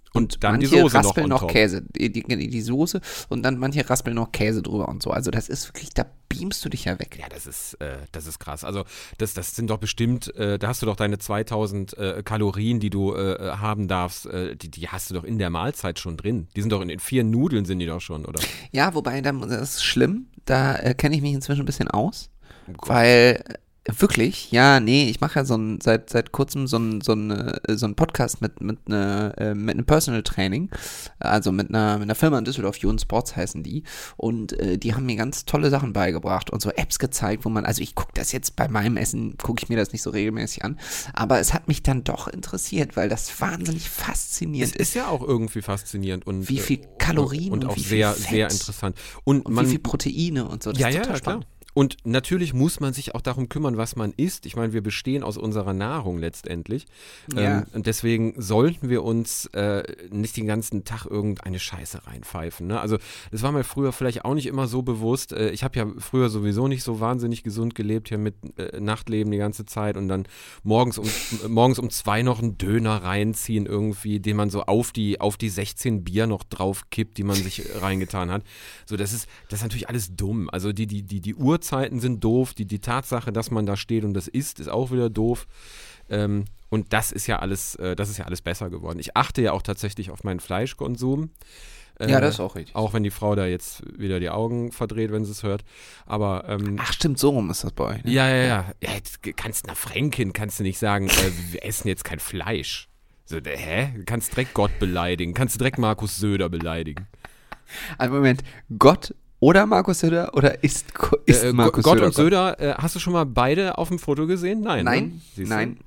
Und dann die manche Soße noch raspeln on noch, top. Käse, die, die, die Soße und dann manche raspeln noch Käse drüber und so. Also das ist wirklich, da beamst du dich ja weg. Ja, das ist, äh, das ist krass. Also das, das sind doch bestimmt, äh, da hast du doch deine zweitausend äh, Kalorien, die du äh, haben darfst, äh, die, die hast du doch in der Mahlzeit schon drin. Die sind doch in den vier Nudeln sind die doch schon, oder? Ja, wobei, da- das ist schlimm, da äh, kenne ich mich inzwischen ein bisschen aus, Oh Gott. weil äh, wirklich, ja, nee, ich mache ja so ein, seit, seit kurzem so ein, so ein, äh, so ein Podcast mit, mit, ne, äh, mit einem Personal Training, also mit einer, mit einer Firma in Düsseldorf, Jon Sports heißen die, und äh, die haben mir ganz tolle Sachen beigebracht und so Apps gezeigt, wo man, also ich gucke das jetzt bei meinem Essen, gucke ich mir das nicht so regelmäßig an, aber es hat mich dann doch interessiert, weil das wahnsinnig faszinierend Es ist ja auch irgendwie faszinierend und Wie viel Kalorien und, und und auch wie viel sehr, Fett. sehr interessant. Und, und man, wie viel Proteine und so, das ja, ist ja, total ja, klar. spannend. Und natürlich muss man sich auch darum kümmern, was man isst. Ich meine, wir bestehen aus unserer Nahrung letztendlich. Ja. Ähm, und deswegen sollten wir uns äh, nicht den ganzen Tag irgendeine Scheiße reinpfeifen. Ne? Also das war mir früher vielleicht auch nicht immer so bewusst. Äh, ich habe ja früher sowieso nicht so wahnsinnig gesund gelebt, hier mit äh, Nachtleben die ganze Zeit und dann morgens um, äh, morgens um zwei noch einen Döner reinziehen irgendwie, den man so auf die, auf die sechzehn Bier noch drauf kippt, die man sich reingetan hat. So, das ist, das ist natürlich alles dumm. Also die, die, die, die Uhrzeiten sind doof, die, die Tatsache, dass man da steht und das isst, ist auch wieder doof. Ähm, und das ist ja alles, äh, das ist ja alles besser geworden. Ich achte ja auch tatsächlich auf meinen Fleischkonsum. Äh, Ja, das ist auch richtig. Auch wenn die Frau da jetzt wieder die Augen verdreht, wenn sie es hört. Aber ähm, Ach stimmt, so rum ist das bei euch. Ne? ja, ja, ja. ja jetzt kannst einer Fränkin kannst du nicht sagen, äh, wir essen jetzt kein Fleisch. So, äh, hä? Du kannst direkt Gott beleidigen. Kannst du direkt Markus Söder beleidigen. Also Moment, Gott oder Markus Söder oder ist, ist Äh, Markus Gott Söder und Söder, äh, hast du schon mal beide auf dem Foto gesehen? Nein. Nein, ne? Siehst du? nein.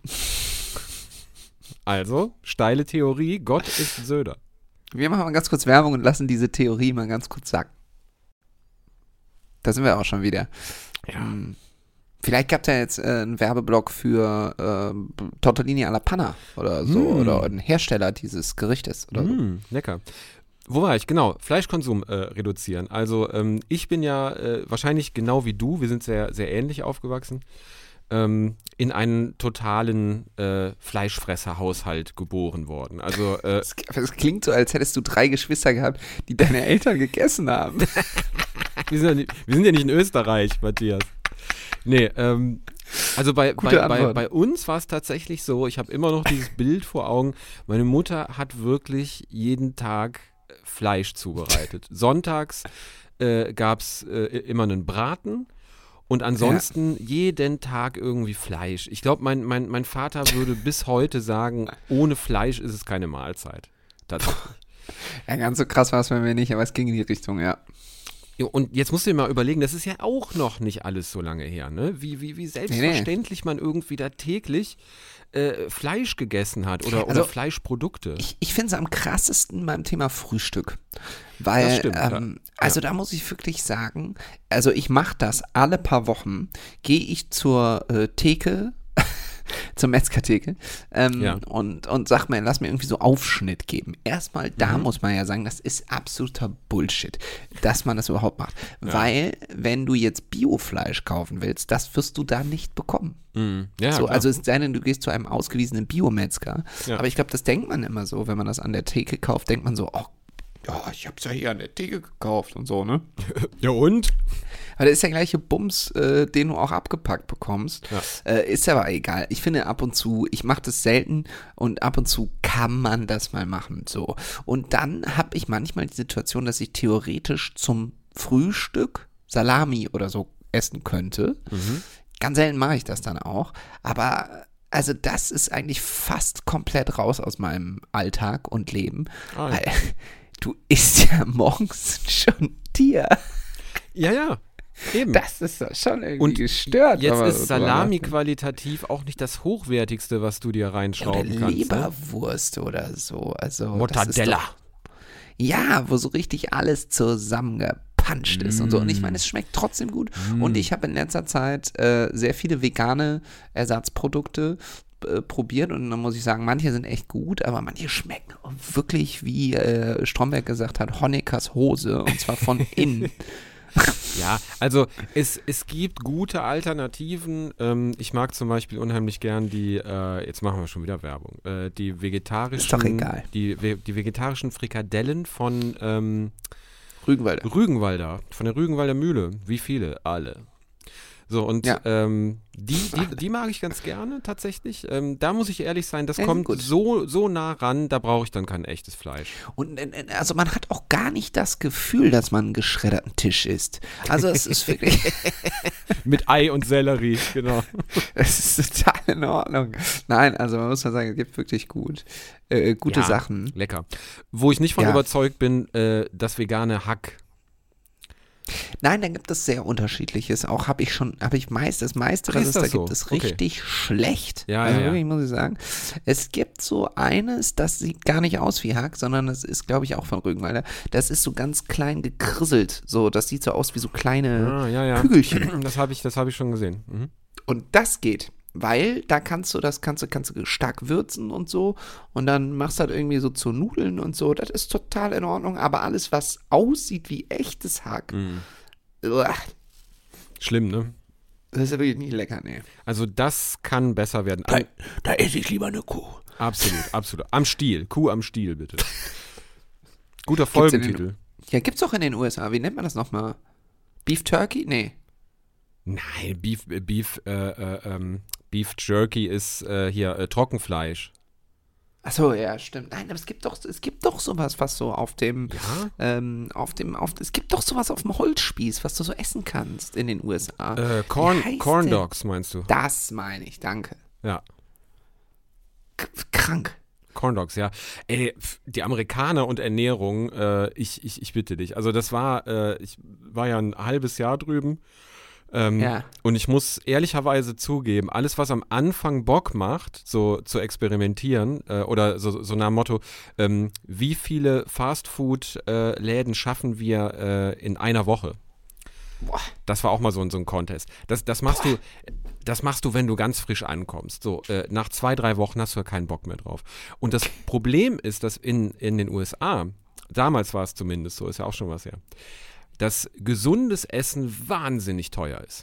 Also, steile Theorie, Gott ist Söder. Wir machen mal ganz kurz Werbung und lassen diese Theorie mal ganz kurz sacken. Da sind wir auch schon wieder. Ja. Hm. Vielleicht gab es ja jetzt äh, einen Werbeblock für äh, Tortellini alla Panna oder so Mm. oder einen Hersteller dieses Gerichtes oder so. Mm, lecker. Wo war ich? Genau, Fleischkonsum äh, reduzieren. Also ähm, ich bin ja äh, wahrscheinlich genau wie du, wir sind sehr, sehr ähnlich aufgewachsen, ähm, in einen totalen äh, Fleischfresserhaushalt geboren worden. Also äh, Es es klingt so, als hättest du drei Geschwister gehabt, die deine Eltern gegessen haben. wir, sind ja nicht, wir sind ja nicht in Österreich, Matthias. Nee, ähm, also bei, Gute bei, bei, Antwort. bei uns war es tatsächlich so, ich habe immer noch dieses Bild vor Augen, meine Mutter hat wirklich jeden Tag äh, Fleisch zubereitet. Sonntags äh, gab es äh, immer einen Braten und ansonsten jeden Tag irgendwie Fleisch. Ich glaube, mein, mein, mein Vater würde bis heute sagen, ohne Fleisch ist es keine Mahlzeit. Tatsächlich. Ja, ganz so krass war es bei mir nicht, aber es ging in die Richtung, ja. Ja, und jetzt musst du dir mal überlegen, das ist ja auch noch nicht alles so lange her, ne? Wie, wie, wie selbstverständlich man irgendwie da täglich äh, Fleisch gegessen hat oder, Also, oder Fleischprodukte. Ich, ich finde es am krassesten beim Thema Frühstück. Weil, Das stimmt, ähm, ja. also da muss ich wirklich sagen, also ich mache das alle paar Wochen, gehe ich zur äh, Theke, zur Metzgertheke ähm, Ja. und, und sag mir, lass mir irgendwie so Aufschnitt geben. Erstmal, da Mhm. muss man ja sagen, das ist absoluter Bullshit, dass man das überhaupt macht. Weil, wenn du jetzt Biofleisch kaufen willst, das wirst du da nicht bekommen. Mhm. Ja, so, klar. also es sei denn, du gehst zu einem ausgewiesenen Biometzger. Ja. Aber ich glaube, das denkt man immer so, wenn man das an der Theke kauft, denkt man so, oh, ja, ich hab's ja hier an der Theke gekauft und so, ne? ja und? Aber das ist der gleiche Bums, äh, den du auch abgepackt bekommst. Ja. Äh, ist aber egal. Ich finde ab und zu, ich mache das selten und ab und zu kann man das mal machen. So. Und dann habe ich manchmal die Situation, dass ich theoretisch zum Frühstück Salami oder so essen könnte. Mhm. Ganz selten mache ich das dann auch. Aber also das ist eigentlich fast komplett raus aus meinem Alltag und Leben. Ah, ja. Weil du isst ja morgens schon Tier. ja, ja, eben. Das ist doch schon irgendwie Und gestört. Jetzt wenn man ist so drüber Salami nachdenkt. qualitativ auch nicht das Hochwertigste, was du dir Ja, oder reinschrauben kannst. Ne? Leberwurst oder so. Also, das ist Mortadella. doch- Ja, wo so richtig alles zusammengepanscht ist und so. Und ich meine, es schmeckt trotzdem gut. Und ich habe in letzter Zeit äh, sehr viele vegane Ersatzprodukte äh, probiert. Und dann muss ich sagen, manche sind echt gut, aber manche schmecken auch wirklich, wie äh, Stromberg gesagt hat, Honeckers Hose. Und zwar von innen. Ja, also es, es gibt gute Alternativen. Ähm, ich mag zum Beispiel unheimlich gern die, äh, jetzt machen wir schon wieder Werbung, äh, die vegetarischen, Ist doch egal. Die, die vegetarischen Frikadellen von ähm, Rügenwalder. Rügenwalder, von der Rügenwalder Mühle. Wie viele? Alle. So, und Ja. ähm, die, die, die mag ich ganz gerne tatsächlich. Ähm, da muss ich ehrlich sein, das Ja, kommt gut. so, so nah ran, da brauche ich dann kein echtes Fleisch. Und äh, äh, also man hat auch gar nicht das Gefühl, dass man einen geschredderten Tisch isst. Also es ist wirklich, Mit Ei und Sellerie, genau. es ist total in Ordnung. Nein, also man muss mal sagen, es gibt wirklich gut, äh, gute Ja, Sachen. Lecker. Wo ich nicht von Ja. überzeugt bin, äh, das vegane Hack. Nein, da gibt es sehr unterschiedliches. Auch habe ich schon, habe ich meist, das meiste, Ach, was ist es da das so? gibt, ist Okay. richtig schlecht. Ja, also ja, ja. wirklich, muss ich sagen. Es gibt so eines, das sieht gar nicht aus wie Hack, sondern das ist, glaube ich, auch von Rügenwalder. Das ist so ganz klein gekrisselt. So, das sieht so aus wie so kleine Ah, ja, ja. Kügelchen. Das habe ich, das hab ich schon gesehen. Mhm. Und das geht. Weil da kannst du, das kannst du, kannst du stark würzen und so. Und dann machst du halt irgendwie so zu Nudeln und so. Das ist total in Ordnung. Aber alles, was aussieht wie echtes Hack, Mhm. uah, Schlimm, ne? das ist ja wirklich nicht lecker, nee. Also das kann besser werden. Am, Da esse ich lieber eine Kuh. absolut, absolut. Am Stiel. Kuh am Stiel, bitte. Guter Gibt's in den- Folgentitel. Ja, gibt's auch in den U S A. Wie nennt man das nochmal? Beef Turkey? Nee. Nein, Beef, äh, Beef, äh, äh, ähm, Beef Jerky ist äh, hier äh, Trockenfleisch. Achso, ja, stimmt. Nein, aber es gibt doch, es gibt doch sowas, was so auf dem, Ja? ähm, auf dem, auf, es gibt doch sowas auf dem Holzspieß, was du so essen kannst in den U S A. Äh, Corn, Wie heißt Corn der? Dogs meinst du? Das meine ich, danke. Ja. K krank. Corn Dogs, ja. Ey, pf, die Amerikaner und Ernährung, äh, ich, ich, ich bitte dich. Also das war, äh, ich war ja ein halbes Jahr drüben. Ähm, Ja. Und ich muss ehrlicherweise zugeben, alles, was am Anfang Bock macht, so zu experimentieren, äh, oder so, so nach dem Motto, ähm, wie viele Fastfood-Läden schaffen wir äh, in einer Woche? Boah. Das war auch mal so, ein- so ein Contest. Das, das machst du, das machst du, wenn du ganz frisch ankommst. So, äh, nach zwei, drei Wochen hast du ja keinen Bock mehr drauf. Und das Problem ist, dass in, in den U S A, damals war es zumindest so, ist ja auch schon was her, dass gesundes Essen wahnsinnig teuer ist.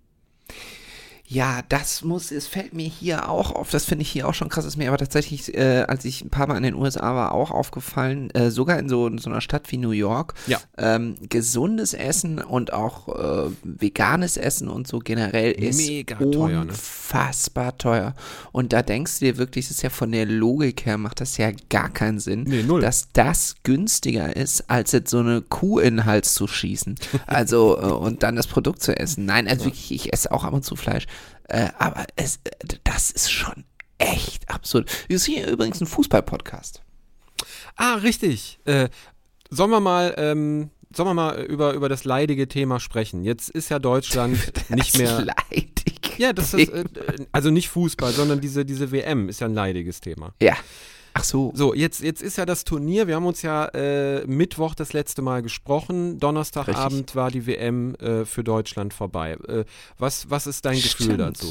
Ja, das muss, es fällt mir hier auch auf, das finde ich hier auch schon krass, ist mir aber tatsächlich, äh, als ich ein paar Mal in den U S A war, auch aufgefallen, äh, sogar in so, in so einer Stadt wie New York, Ja. ähm, gesundes Essen und auch äh, veganes Essen und so generell ist Mega teuer, ne? unfassbar teuer. Und da denkst du dir wirklich, das ist ja von der Logik her, macht das ja gar keinen Sinn, Nee, null. dass das günstiger ist, als jetzt so eine Kuh in den Hals zu schießen. Also, äh, und dann das Produkt zu essen. Nein, also wirklich, ich esse auch ab und zu Fleisch. Äh, aber es, äh, das ist schon echt absurd. Wir sind hier übrigens ein Fußball-Podcast. Ah, richtig. Äh, sollen wir mal, ähm, sollen wir mal über, über das leidige Thema sprechen? Jetzt ist ja Deutschland nicht mehr. Leidig. Ja, das ist, äh, also nicht Fußball, sondern diese, diese W M ist ja ein leidiges Thema. Ja. Ach so. So, jetzt, jetzt ist ja das Turnier, wir haben uns ja äh, Mittwoch das letzte Mal gesprochen, Donnerstagabend Richtig. war die W M äh, für Deutschland vorbei. Äh, was, was ist dein Gefühl Stimmt. dazu?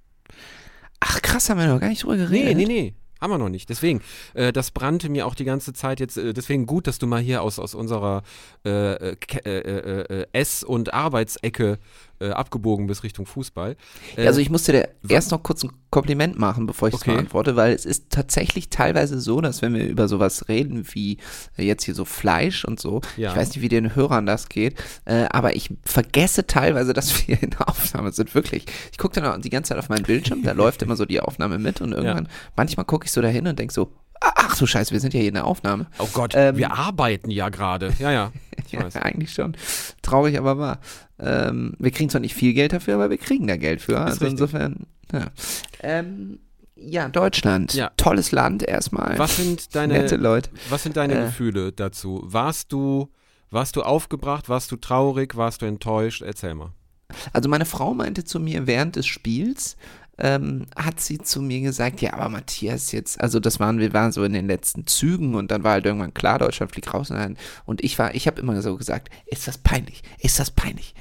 Ach krass, haben wir noch gar nicht drüber Nee, geredet. nee, nee. Haben wir noch nicht. Deswegen, äh, das brannte mir auch die ganze Zeit jetzt. Äh, deswegen gut, dass du mal hier aus, aus unserer äh, äh, Ke- äh, äh, äh, Ess- und Arbeitsecke äh, abgebogen bist Richtung Fußball. Äh, Also ich musste dir erst noch kurz ein Kompliment machen, bevor ich es Okay. beantworte, weil es ist tatsächlich teilweise so, dass wenn wir über sowas reden wie äh, jetzt hier so Fleisch und so, Ja. ich weiß nicht, wie den Hörern das geht, äh, aber ich vergesse teilweise, dass wir in der Aufnahme sind, wirklich. Ich gucke dann auch die ganze Zeit auf meinen Bildschirm, da läuft immer so die Aufnahme mit und irgendwann, manchmal gucke ich so dahin und denke so, ach du Scheiße, wir sind ja hier in der Aufnahme. oh Gott, ähm, wir arbeiten ja gerade. Ja, ja. Ich Ja, weiß. eigentlich schon. Traurig, aber wahr. Ähm, wir kriegen zwar nicht viel Geld dafür, aber wir kriegen da Geld für. Also richtig. insofern, ja. Ähm, ja, Deutschland. Ja. Tolles Land erstmal. Was sind deine, Nette Leute. was sind deine Äh. Gefühle dazu? Warst du, warst du aufgebracht? Warst du traurig? Warst du enttäuscht? Erzähl mal. Also meine Frau meinte zu mir während des Spiels, ähm, hat sie zu mir gesagt, ja, aber Matthias jetzt, also das waren, wir waren so in den letzten Zügen und dann war halt irgendwann klar, Deutschland fliegt raus und, dann, und ich war, ich habe immer so gesagt, ist das peinlich, ist das peinlich,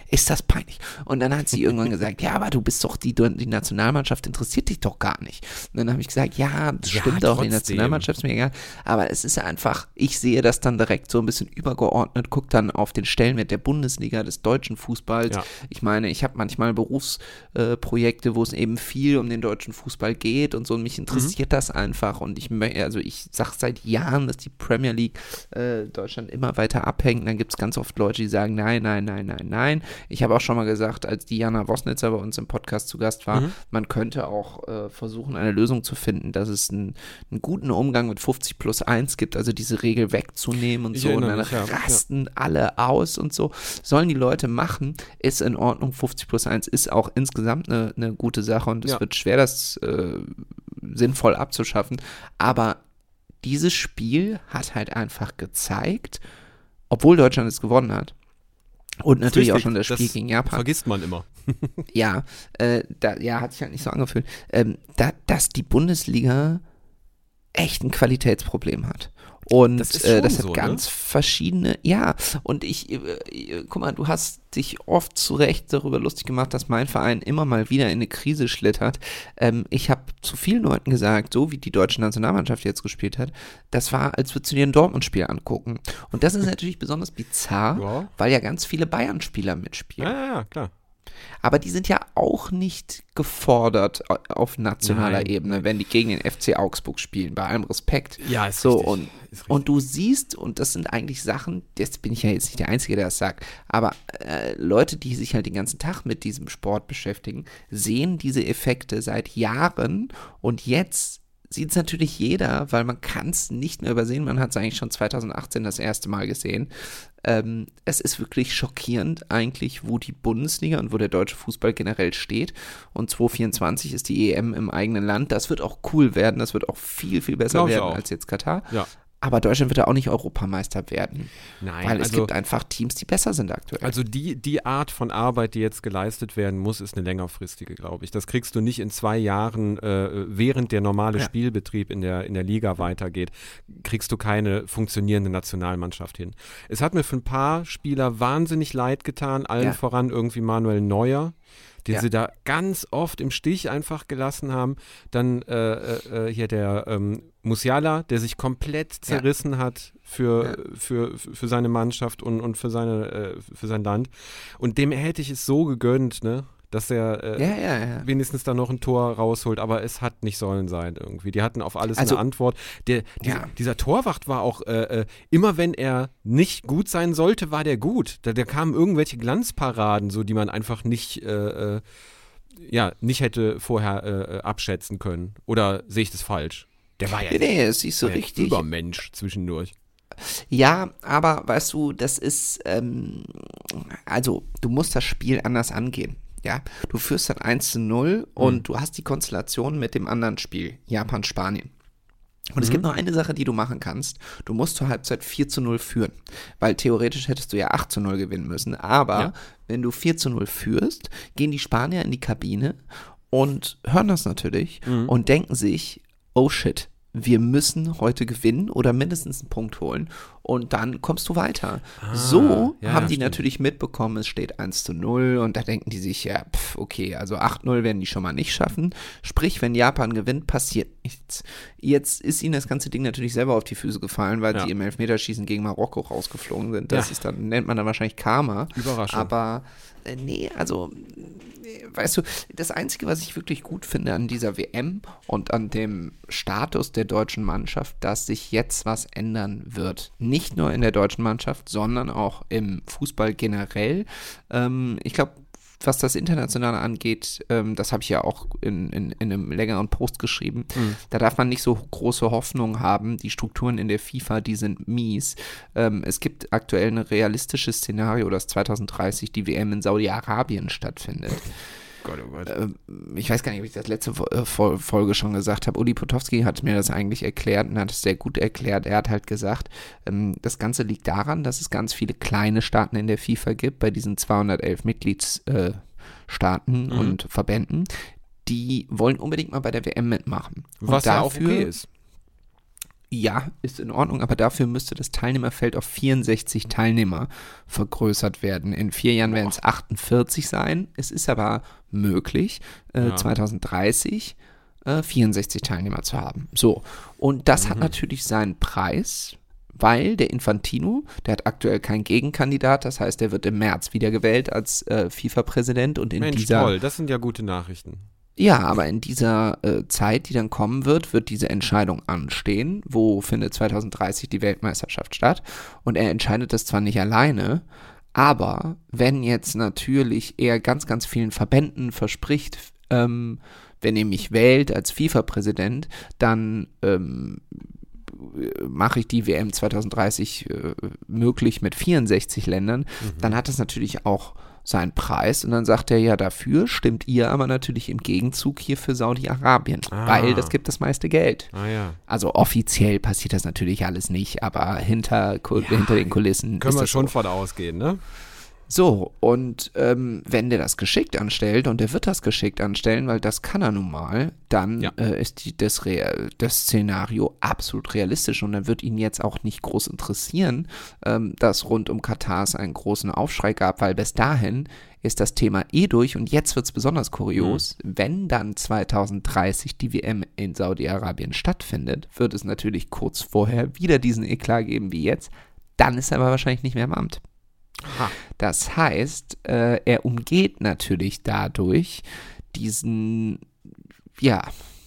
ist das peinlich. Und dann hat sie irgendwann gesagt, ja, aber du bist doch, die, die Nationalmannschaft interessiert dich doch gar nicht. Und dann habe ich gesagt, ja, das Ja, stimmt doch, die trotzdem. Nationalmannschaft ist mir egal. Aber es ist einfach, ich sehe das dann direkt so ein bisschen übergeordnet, gucke dann auf den Stellenwert der Bundesliga, des deutschen Fußballs. Ja. Ich meine, ich habe manchmal Berufsprojekte, äh, wo es eben viel um den deutschen Fußball geht und so, und mich interessiert mhm. das einfach. Und ich möchte, also ich sage seit Jahren, dass die Premier League äh, Deutschland immer weiter abhängt. Und dann gibt es ganz oft Leute, die sagen, nein, nein, nein, nein, nein. Ich habe auch schon mal gesagt, als die Jana Wosnitzer bei uns im Podcast zu Gast war, mhm. man könnte auch äh, versuchen, eine Lösung zu finden, dass es einen, einen guten Umgang mit fünfzig plus eins gibt, also diese Regel wegzunehmen und Ich so. Und dann mich, ja. rasten ja. alle aus und so. Sollen die Leute machen, ist in Ordnung. fünfzig plus eins ist auch insgesamt eine, eine gute Sache, und es ja. wird schwer, das äh, sinnvoll abzuschaffen. Aber dieses Spiel hat halt einfach gezeigt, obwohl Deutschland es gewonnen hat, und natürlich auch schon das Spiel das gegen Japan. Vergisst man immer. Ja, äh, da, ja, hat sich halt nicht so angefühlt, ähm, da, dass die Bundesliga echt ein Qualitätsproblem hat. Und das, ist äh, das hat so, ganz ne? verschiedene, ja, und ich, äh, äh, guck mal, du hast dich oft zu Recht darüber lustig gemacht, dass mein Verein immer mal wieder in eine Krise schlittert. Ähm, ich habe zu vielen Leuten gesagt, so wie die deutsche Nationalmannschaft jetzt gespielt hat, das war, als würdest du dir ein Dortmund-Spiel angucken. Und das ist natürlich besonders bizarr, Ja. weil ja ganz viele Bayern-Spieler mitspielen. Ja, ja, ja, klar. Aber die sind ja auch nicht gefordert auf nationaler Nein. Ebene, wenn die gegen den F C Augsburg spielen, bei allem Respekt. Ja, ist so, richtig. Und, Ist richtig. und du siehst, und das sind eigentlich Sachen, jetzt bin ich ja jetzt nicht der Einzige, der das sagt, aber äh, Leute, die sich halt den ganzen Tag mit diesem Sport beschäftigen, sehen diese Effekte seit Jahren, und jetzt sieht es natürlich jeder, weil man kann es nicht mehr übersehen. Man hat es eigentlich schon zwanzig achtzehn das erste Mal gesehen. Ähm, es ist wirklich schockierend eigentlich, wo die Bundesliga und wo der deutsche Fußball generell steht. Und zwanzig vierundzwanzig ist die E M im eigenen Land. Das wird auch cool werden. Das wird auch viel, viel besser Glaub ich werden auch. als jetzt Katar. Ja. Aber Deutschland wird da auch nicht Europameister werden. Nein, weil es also- gibt einfach Teams, die besser sind aktuell. Also die, die Art von Arbeit, die jetzt geleistet werden muss, ist eine längerfristige, glaube ich. Das kriegst du nicht in zwei Jahren, äh, während der normale Ja. Spielbetrieb in der, in der Liga weitergeht, kriegst du keine funktionierende Nationalmannschaft hin. Es hat mir für ein paar Spieler wahnsinnig leid getan, allen Ja. voran irgendwie Manuel Neuer, den Ja. sie da ganz oft im Stich einfach gelassen haben. Dann äh, äh, hier der ähm, Musiala, der sich komplett zerrissen hat für, für, für seine Mannschaft und, und für, seine, äh, für sein Land. Und dem hätte ich es so gegönnt, ne, dass er äh, ja, ja, ja. wenigstens da noch ein Tor rausholt, aber es hat nicht sollen sein irgendwie. Die hatten auf alles Also- eine Antwort. Der, dieser, Ja. dieser Torwart war auch, äh, äh, immer wenn er nicht gut sein sollte, war der gut. Da, da kamen irgendwelche Glanzparaden, so die man einfach nicht, äh, äh, ja, nicht hätte vorher äh, abschätzen können. Oder sehe ich das falsch? Der war ja, Nee, nee, es ist so war ja richtig. Übermensch zwischendurch. Ja, aber weißt du, das ist, ähm, also du musst das Spiel anders angehen. Ja, du führst dann eins zu null und Mhm. du hast die Konstellation mit dem anderen Spiel, Japan-Spanien. Und es Mhm. gibt noch eine Sache, die du machen kannst. Du musst zur Halbzeit vier zu null führen, weil theoretisch hättest du ja acht zu null gewinnen müssen. Aber Ja. wenn du vier zu null führst, gehen die Spanier in die Kabine und hören das natürlich Mhm. und denken sich, oh shit, wir müssen heute gewinnen oder mindestens einen Punkt holen und dann kommst du weiter. Ah, so ja, haben die stimmt. natürlich mitbekommen, es steht eins zu null und da denken die sich, ja, pf, okay, also acht null werden die schon mal nicht schaffen. Sprich, wenn Japan gewinnt, passiert nichts. Jetzt ist ihnen das ganze Ding natürlich selber auf die Füße gefallen, weil Ja. sie im Elfmeterschießen gegen Marokko rausgeflogen sind. Das Ja. ist dann, nennt man dann wahrscheinlich Karma. Überraschung. Aber äh, nee, also weißt du, das Einzige, was ich wirklich gut finde an dieser W M und an dem Status der deutschen Mannschaft, dass sich jetzt was ändern wird. Nicht nur in der deutschen Mannschaft, sondern auch im Fußball generell. Ähm, ich glaube, was das Internationale angeht, ähm, das habe ich ja auch in, in, in einem längeren Post geschrieben, Mhm. da darf man nicht so große Hoffnung haben. Die Strukturen in der FIFA, die sind mies. Ähm, es gibt aktuell ein realistisches Szenario, dass zwanzig dreißig die W M in Saudi-Arabien stattfindet. Gott, oh Gott. Ähm, ich weiß gar nicht, ob ich das letzte Fo- äh, Fol- Folge schon gesagt habe. Uli Potowski hat mir das eigentlich erklärt und hat es sehr gut erklärt. Er hat halt gesagt, ähm, das Ganze liegt daran, dass es ganz viele kleine Staaten in der FIFA gibt, bei diesen zweihundertelf Mitgliedsstaaten Mhm. und Verbänden. Die wollen unbedingt mal bei der W M mitmachen. Und Was ja auch dafür- okay ist. Ja, ist in Ordnung, aber dafür müsste das Teilnehmerfeld auf vierundsechzig Teilnehmer vergrößert werden. In vier Jahren werden es achtundvierzig sein. Es ist aber möglich, äh, Ja. zwanzig dreißig äh, vierundsechzig Teilnehmer zu haben. So, und das Mhm. hat natürlich seinen Preis, weil der Infantino, der hat aktuell keinen Gegenkandidat, das heißt, der wird im März wiedergewählt als äh, FIFA-Präsident und in Mensch, dieser toll, das sind ja gute Nachrichten. Ja, aber in dieser äh, Zeit, die dann kommen wird, wird diese Entscheidung anstehen, wo findet zwanzig dreißig die Weltmeisterschaft statt. Und er entscheidet das zwar nicht alleine, aber wenn jetzt natürlich er ganz, ganz vielen Verbänden verspricht, ähm, wenn ihr mich wählt als FIFA-Präsident, dann ähm, mache ich die W M zwanzig dreißig äh, möglich mit vierundsechzig Ländern, dann hat das natürlich auch seinen Preis und dann sagt er, ja, dafür stimmt ihr aber natürlich im Gegenzug hier für Saudi-Arabien, Ah. weil das gibt das meiste Geld. Ah ja. Also offiziell passiert das natürlich alles nicht, aber hinter, Ku- hinter den Kulissen Können ist wir das schon so. von ausgehen, ne? So, und ähm, wenn der das geschickt anstellt, und der wird das geschickt anstellen, weil das kann er nun mal, dann Ja. äh, ist die, das, Real, das Szenario absolut realistisch und dann wird ihn jetzt auch nicht groß interessieren, ähm, dass rund um Katar es einen großen Aufschrei gab, weil bis dahin ist das Thema eh durch und jetzt wird es besonders kurios, wenn dann zwanzig dreißig die W M in Saudi-Arabien stattfindet, wird es natürlich kurz vorher wieder diesen Eklat geben wie jetzt, dann ist er aber wahrscheinlich nicht mehr im Amt. Aha. Das heißt, äh, er umgeht natürlich dadurch diesen, ja,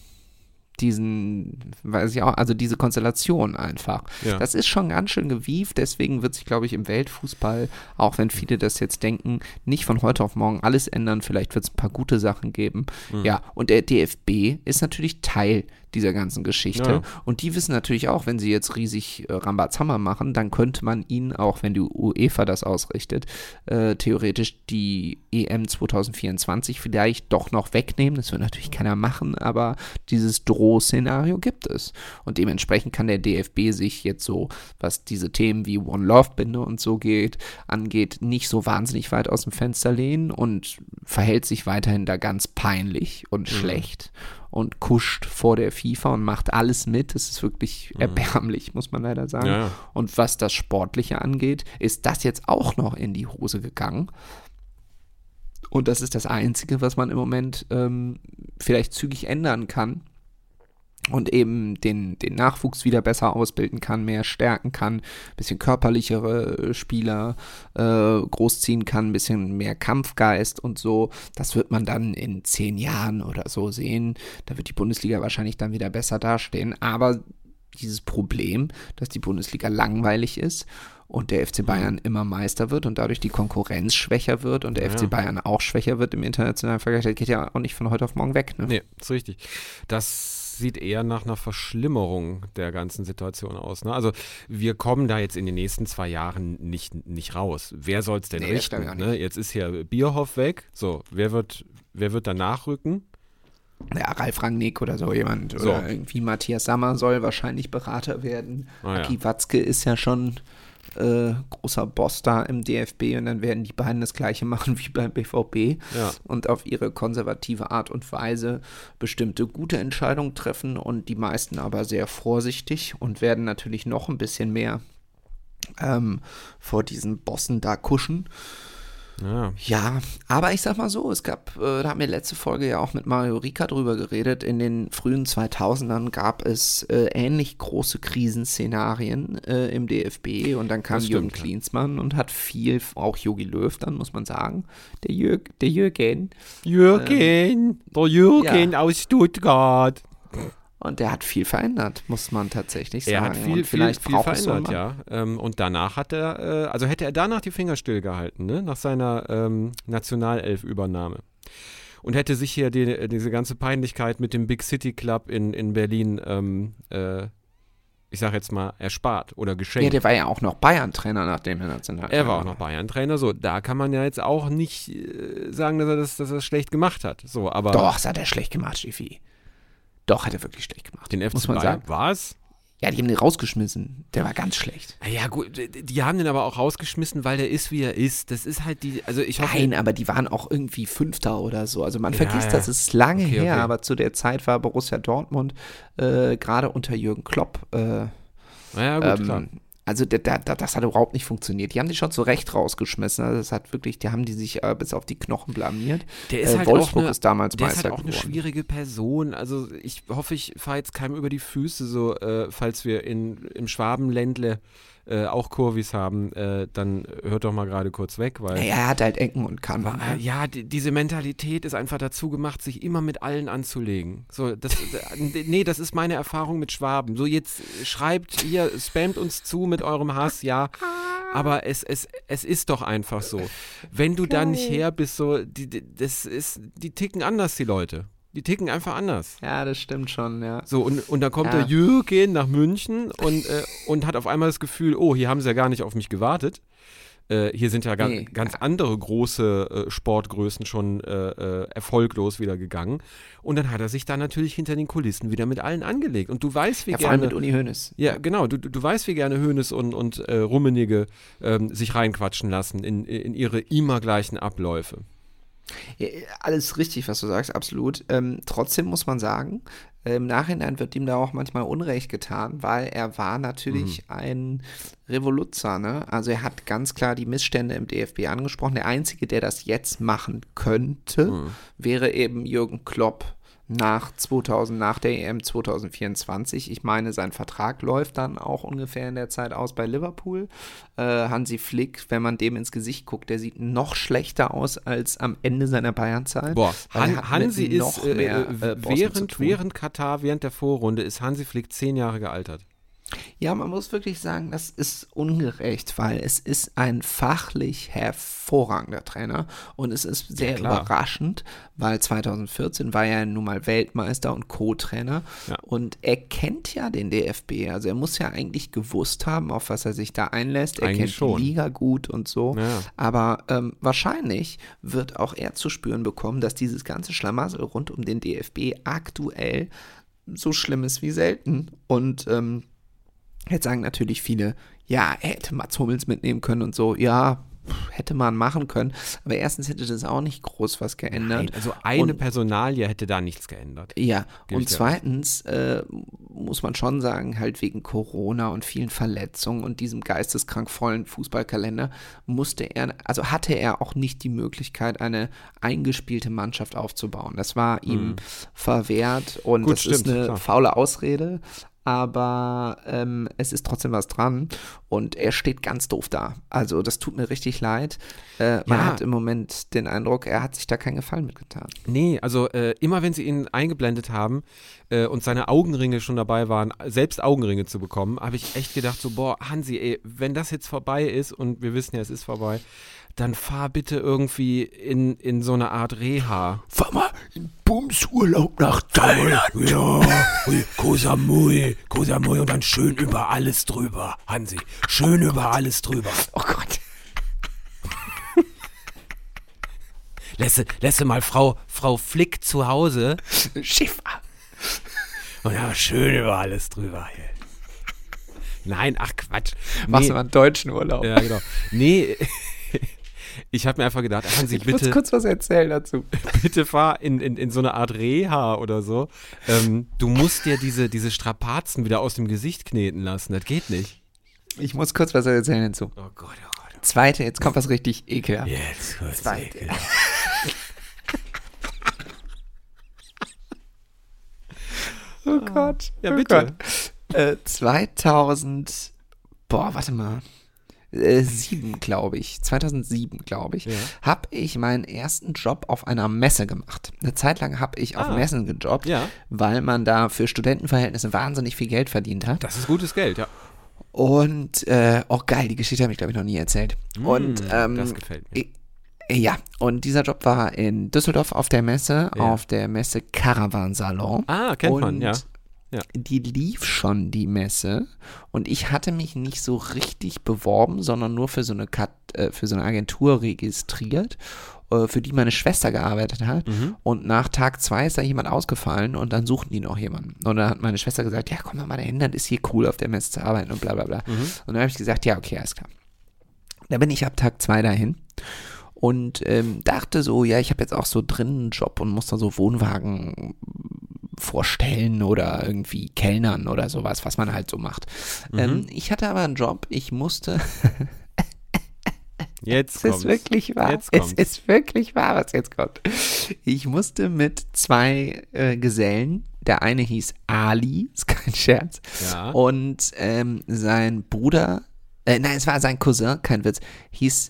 diesen, weiß ich auch, also diese Konstellation einfach. Ja. Das ist schon ganz schön gewieft, deswegen wird sich, glaube ich, im Weltfußball, auch wenn viele das jetzt denken, nicht von heute auf morgen alles ändern. Vielleicht wird es ein paar gute Sachen geben. Mhm. Ja, und der D F B ist natürlich Teil dieser ganzen Geschichte. Ja. Und die wissen natürlich auch, wenn sie jetzt riesig äh, Rambazammer machen, dann könnte man ihnen, auch wenn die UEFA das ausrichtet, äh, theoretisch die E M zwanzig vierundzwanzig vielleicht doch noch wegnehmen. Das wird natürlich keiner machen, aber dieses Drohszenario gibt es. Und dementsprechend kann der D F B sich jetzt so, was diese Themen wie One Love Binde und so geht, angeht, nicht so wahnsinnig weit aus dem Fenster lehnen und verhält sich weiterhin da ganz peinlich und Mhm. schlecht und kuscht vor der FIFA und macht alles mit. Es ist wirklich erbärmlich, muss man leider sagen. Ja, ja. Und was das Sportliche angeht, ist das jetzt auch noch in die Hose gegangen. Und das ist das Einzige, was man im Moment ähm, vielleicht zügig ändern kann. Und eben den, den Nachwuchs wieder besser ausbilden kann, mehr stärken kann, bisschen körperlichere äh, Spieler äh, großziehen kann, ein bisschen mehr Kampfgeist und so. Das wird man dann in zehn Jahren oder so sehen. Da wird die Bundesliga wahrscheinlich dann wieder besser dastehen. Aber dieses Problem, dass die Bundesliga langweilig ist und der F C Bayern immer Meister wird und dadurch die Konkurrenz schwächer wird und der Ja. F C Bayern auch schwächer wird im internationalen Vergleich, das geht ja auch nicht von heute auf morgen weg. Ne? Nee, ist richtig. Das sieht eher nach einer Verschlimmerung der ganzen Situation aus. Ne? Also wir kommen da jetzt in den nächsten zwei Jahren nicht, nicht raus. Wer soll es denn Nee, das richten? glaub ich auch Ne? Jetzt ist hier Bierhoff weg. So, wer wird, wer wird danach rücken? Ja, Ralf Rangnick oder so jemand. So. Oder irgendwie Matthias Sammer soll wahrscheinlich Berater werden. Ah, ja. Aki Watzke ist ja schon äh, großer Boss da im D F B und dann werden die beiden das Gleiche machen wie beim B V B Ja. und auf ihre konservative Art und Weise bestimmte gute Entscheidungen treffen und die meisten aber sehr vorsichtig und werden natürlich noch ein bisschen mehr ähm, vor diesen Bossen da kuschen. Ja. Ja, aber ich sag mal so, es gab, äh, da haben wir letzte Folge ja auch mit Mario Rika drüber geredet, in den frühen zweitausendern gab es äh, ähnlich große Krisenszenarien äh, im D F B und dann kam Das Jürgen stimmt, ja. Klinsmann und hat viel, auch Jogi Löw dann, muss man sagen, der, Jürg, der Jürgen, Jürgen, der Jürgen ja. aus Stuttgart. und der hat viel verändert, muss man tatsächlich Er sagen. hat viel, und viel, vielleicht viel braucht es so einen verändert, Mann. ja. Ähm, und danach hat er, äh, also hätte er danach die Finger stillgehalten, ne? Nach seiner ähm, Nationalelf-Übernahme. Und hätte sich hier die, diese ganze Peinlichkeit mit dem Big City Club in, in Berlin, ähm, äh, ich sag jetzt mal, erspart oder Ja, geschenkt. der war ja auch noch Bayern-Trainer, nachdem er national er war auch noch Bayern-Trainer, so, da kann man ja jetzt auch nicht äh, sagen, dass er das, dass er das schlecht gemacht hat. So, aber Doch, das hat er schlecht gemacht, Schiffi. Doch, hat er wirklich schlecht gemacht. den F C muss man Bayern, sagen. war es? Ja, die haben den rausgeschmissen. Der war ganz schlecht. Ja gut, die haben den aber auch rausgeschmissen, weil der ist, wie er ist. Das ist halt die, also ich hoffe... Nein, aber die waren auch irgendwie Fünfter oder so. Also man Ja, vergisst, ja. das ist lange Okay, her, okay. aber zu der Zeit war Borussia Dortmund äh, gerade unter Jürgen Klopp. Äh, Ja, gut, ähm, klar. Also da, da, da, das hat überhaupt nicht funktioniert. Die haben die schon zu Recht rausgeschmissen. Also das hat wirklich, die haben die sich äh, bis auf die Knochen blamiert. Der ist äh, halt Wolfsburg auch eine, ist damals der ist Meister halt auch eine geworden. schwierige Person. Also ich hoffe, ich fahre jetzt keinem über die Füße, so äh, falls wir in, im Schwabenländle äh, auch Kurvis haben, äh, dann hört doch mal gerade kurz weg, weil Ja, er hat halt Ecken und Kanten. Aber, äh, ne? ja, die, diese Mentalität ist einfach dazu gemacht, sich immer mit allen anzulegen. So, das, äh, nee, das ist meine Erfahrung mit Schwaben. So, jetzt schreibt hier, spamt uns zu mit eurem Hass, ja. Aber es, es, es ist doch einfach so. Wenn du da nicht her bist, so, die, die, das ist, die ticken anders, die Leute. Die ticken einfach anders. Ja, das stimmt schon, ja. So, und, und dann kommt Ja. der Jürgen nach München und, äh, und hat auf einmal das Gefühl, oh, hier haben sie ja gar nicht auf mich gewartet. Äh, hier sind ja ga Nee. ganz andere große äh, Sportgrößen schon äh, äh, erfolglos wieder gegangen. Und dann hat er sich da natürlich hinter den Kulissen wieder mit allen angelegt. Und du weißt, wie Ja, vor allem gerne... mit Uni Hoeneß. Ja, genau. Du, du weißt, wie gerne Hoeneß und, und äh, Rummenigge ähm, sich reinquatschen lassen in, in ihre immer gleichen Abläufe. Ja, alles richtig, was du sagst, absolut. Ähm, trotzdem muss man sagen, äh, im Nachhinein wird ihm da auch manchmal Unrecht getan, weil er war natürlich Mhm. ein Revoluzer, ne? Also er hat ganz klar die Missstände im D F B angesprochen. Der Einzige, der das jetzt machen könnte, Mhm. wäre eben Jürgen Klopp nach zweitausend, nach der E M zwanzig vierundzwanzig. Ich meine, sein Vertrag läuft dann auch ungefähr in der Zeit aus bei Liverpool. Äh, Hansi Flick, wenn man dem ins Gesicht guckt, der sieht noch schlechter aus als am Ende seiner Bayern-Zeit. Boah, Weil er Han hat Hansi mit ist, noch äh, mehr, äh, äh, Bossen zu während, tun. während Katar, während der Vorrunde, ist Hansi Flick zehn Jahre gealtert. Ja, man muss wirklich sagen, das ist ungerecht, weil es ist ein fachlich hervorragender Trainer und es ist sehr klar. überraschend, weil zweitausendvierzehn war er nun mal Weltmeister und Co-Trainer Ja. und er kennt ja den D F B, also er muss ja eigentlich gewusst haben, auf was er sich da einlässt, er Eigentlich kennt schon. die Liga gut und so, Ja. aber ähm, wahrscheinlich wird auch er zu spüren bekommen, dass dieses ganze Schlamassel rund um den D F B aktuell so schlimm ist wie selten und ähm, jetzt sagen natürlich viele, ja, er hätte Mats Hummels mitnehmen können und so. Ja, pff, hätte man machen können. Aber erstens hätte das auch nicht groß was geändert. Nein, also eine Und- Personalie hätte da nichts geändert. Ja, Geb und ich dir zweitens äh, muss man schon sagen, halt wegen Corona und vielen Verletzungen und diesem geisteskrankvollen Fußballkalender musste er, also hatte er auch nicht die Möglichkeit, eine eingespielte Mannschaft aufzubauen. Das war ihm verwehrt und Hm. Gut, das ist stimmt, eine klar. faule Ausrede. Aber ähm, es ist trotzdem was dran und er steht ganz doof da. Also das tut mir richtig leid. Äh, man Ja. hat im Moment den Eindruck, er hat sich da keinen Gefallen mitgetan. Nee, also äh, immer wenn sie ihn eingeblendet haben äh, und seine Augenringe schon dabei waren, selbst Augenringe zu bekommen, habe ich echt gedacht so, boah, Hansi, ey, wenn das jetzt vorbei ist und wir wissen ja, es ist vorbei, dann fahr bitte irgendwie in, in so eine Art Reha. Fahr mal in Bumsurlaub nach Thailand. Ja, ui, Koh Samui, Koh Samui und dann schön über alles drüber, Hansi. Schön über alles drüber. Oh Gott. Lässe, lässe mal Frau, Frau Flick zu Hause. Schiffer. Und ja, schön über alles drüber. Hier. Nein, ach Quatsch. Machst Nee, du mal einen deutschen Urlaub? ja, genau. Nee, ich habe mir einfach gedacht, Hansi, Ich muss bitte, kurz was erzählen dazu. bitte fahr in, in, in so eine Art Reha oder so. Ähm, du musst dir diese, diese Strapazen wieder aus dem Gesicht kneten lassen. Das geht nicht. Ich muss kurz was erzählen dazu. Oh Gott, oh Gott. Zweite, jetzt kommt was richtig ekelhaft. Jetzt kurz. Zweite. Oh Gott. Ja, oh bitte. Gott. Äh, zweitausend, boah, warte mal. Äh, sieben, glaube ich. zweitausendsieben, glaube ich, Ja. habe ich meinen ersten Job auf einer Messe gemacht. Eine Zeit lang habe ich auf Ah. Messen gejobbt, Ja. weil man da für Studentenverhältnisse wahnsinnig viel Geld verdient hat. Das ist gutes Geld, ja. Und, äh, oh geil, die Geschichte habe ich, glaube ich, noch nie erzählt. Und, Mm, ähm, das gefällt mir. ich- ja, und dieser Job war in Düsseldorf auf der Messe, Ja. auf der Messe Caravan Salon. Ah, kennt man, Und ja. Ja. die lief schon, die Messe, und ich hatte mich nicht so richtig beworben, sondern nur für so eine, Kat, äh, für so eine Agentur registriert, äh, für die meine Schwester gearbeitet hat. Mhm. Und nach Tag zwei ist da jemand ausgefallen und dann suchten die noch jemanden. Und dann hat meine Schwester gesagt, ja, komm doch mal dahin, das ist hier cool, auf der Messe zu arbeiten und bla bla bla. Mhm. Und dann habe ich gesagt, ja, okay, alles klar. Da bin ich ab Tag zwei dahin. Und ähm, dachte so, ja, ich habe jetzt auch so drinnen einen Job und muss da so Wohnwagen vorstellen oder irgendwie kellnern oder sowas, was man halt so macht. Mhm. Ähm, ich hatte aber einen Job, ich musste, Jetzt es kommt's. ist wirklich wahr, Jetzt es kommt's. ist wirklich wahr, was jetzt kommt. Ich musste mit zwei äh, Gesellen, der eine hieß Ali, ist kein Scherz, Ja. und ähm, sein Bruder, äh, nein, es war sein Cousin, kein Witz, hieß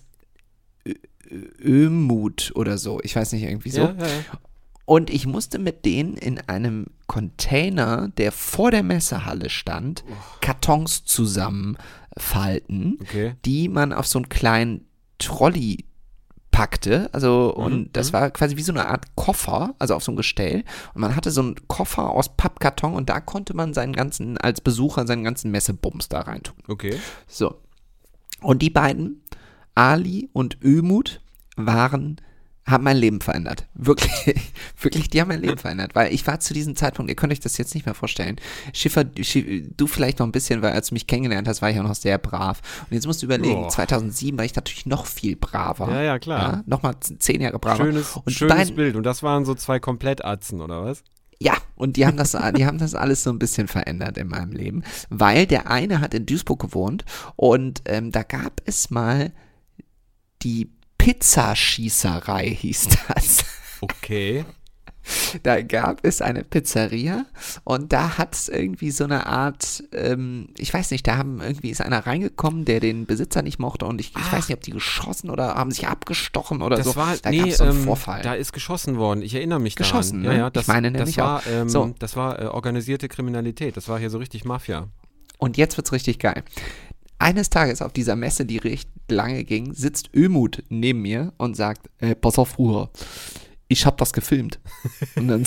Ömut oder so, ich weiß nicht, irgendwie so. Ja, ja, ja. Und ich musste mit denen in einem Container, der vor der Messehalle stand, Kartons zusammenfalten, Okay. die man auf so einen kleinen Trolley packte, also Mhm, und das mhm. war quasi wie so eine Art Koffer, also auf so ein Gestell, und man hatte so einen Koffer aus Pappkarton und da konnte man seinen ganzen, als Besucher seinen ganzen Messebums da reintun. Okay. So. Und die beiden, Ali und Ömut, waren, haben mein Leben verändert. Wirklich, wirklich, die haben mein Leben verändert, weil ich war zu diesem Zeitpunkt, ihr könnt euch das jetzt nicht mehr vorstellen, Schiffer, Schiff, du vielleicht noch ein bisschen, weil als du mich kennengelernt hast, war ich auch noch sehr brav. Und jetzt musst du überlegen, Oh. zweitausendsieben war ich natürlich noch viel braver. Ja, ja, klar. Ja, Nochmal z- zehn Jahre braver. Schönes, und die schönes beiden, Bild. Und das waren so zwei Komplettatzen, oder was? Ja, und die haben das, die haben das alles so ein bisschen verändert in meinem Leben, weil der eine hat in Duisburg gewohnt und ähm, da gab es mal die Pizzaschießerei, hieß das. Okay. Da gab es eine Pizzeria und da hat es irgendwie so eine Art, ähm, ich weiß nicht, da haben irgendwie ist einer reingekommen, der den Besitzer nicht mochte und ich, ich Ah. weiß nicht, ob die geschossen oder haben sich abgestochen oder Das so. war, da nee, gab es so einen ähm, Vorfall. da ist geschossen worden. Ich erinnere mich Geschossen, daran. ne? Ja, ja, das, Ich meine das nämlich war, auch. ähm, So. das war äh, organisierte Kriminalität. Das war hier so richtig Mafia. Und jetzt wird's richtig geil. Eines Tages auf dieser Messe, die recht lange ging, sitzt Ömut neben mir und sagt, äh, pass auf, Bruder, ich hab das gefilmt. Und dann,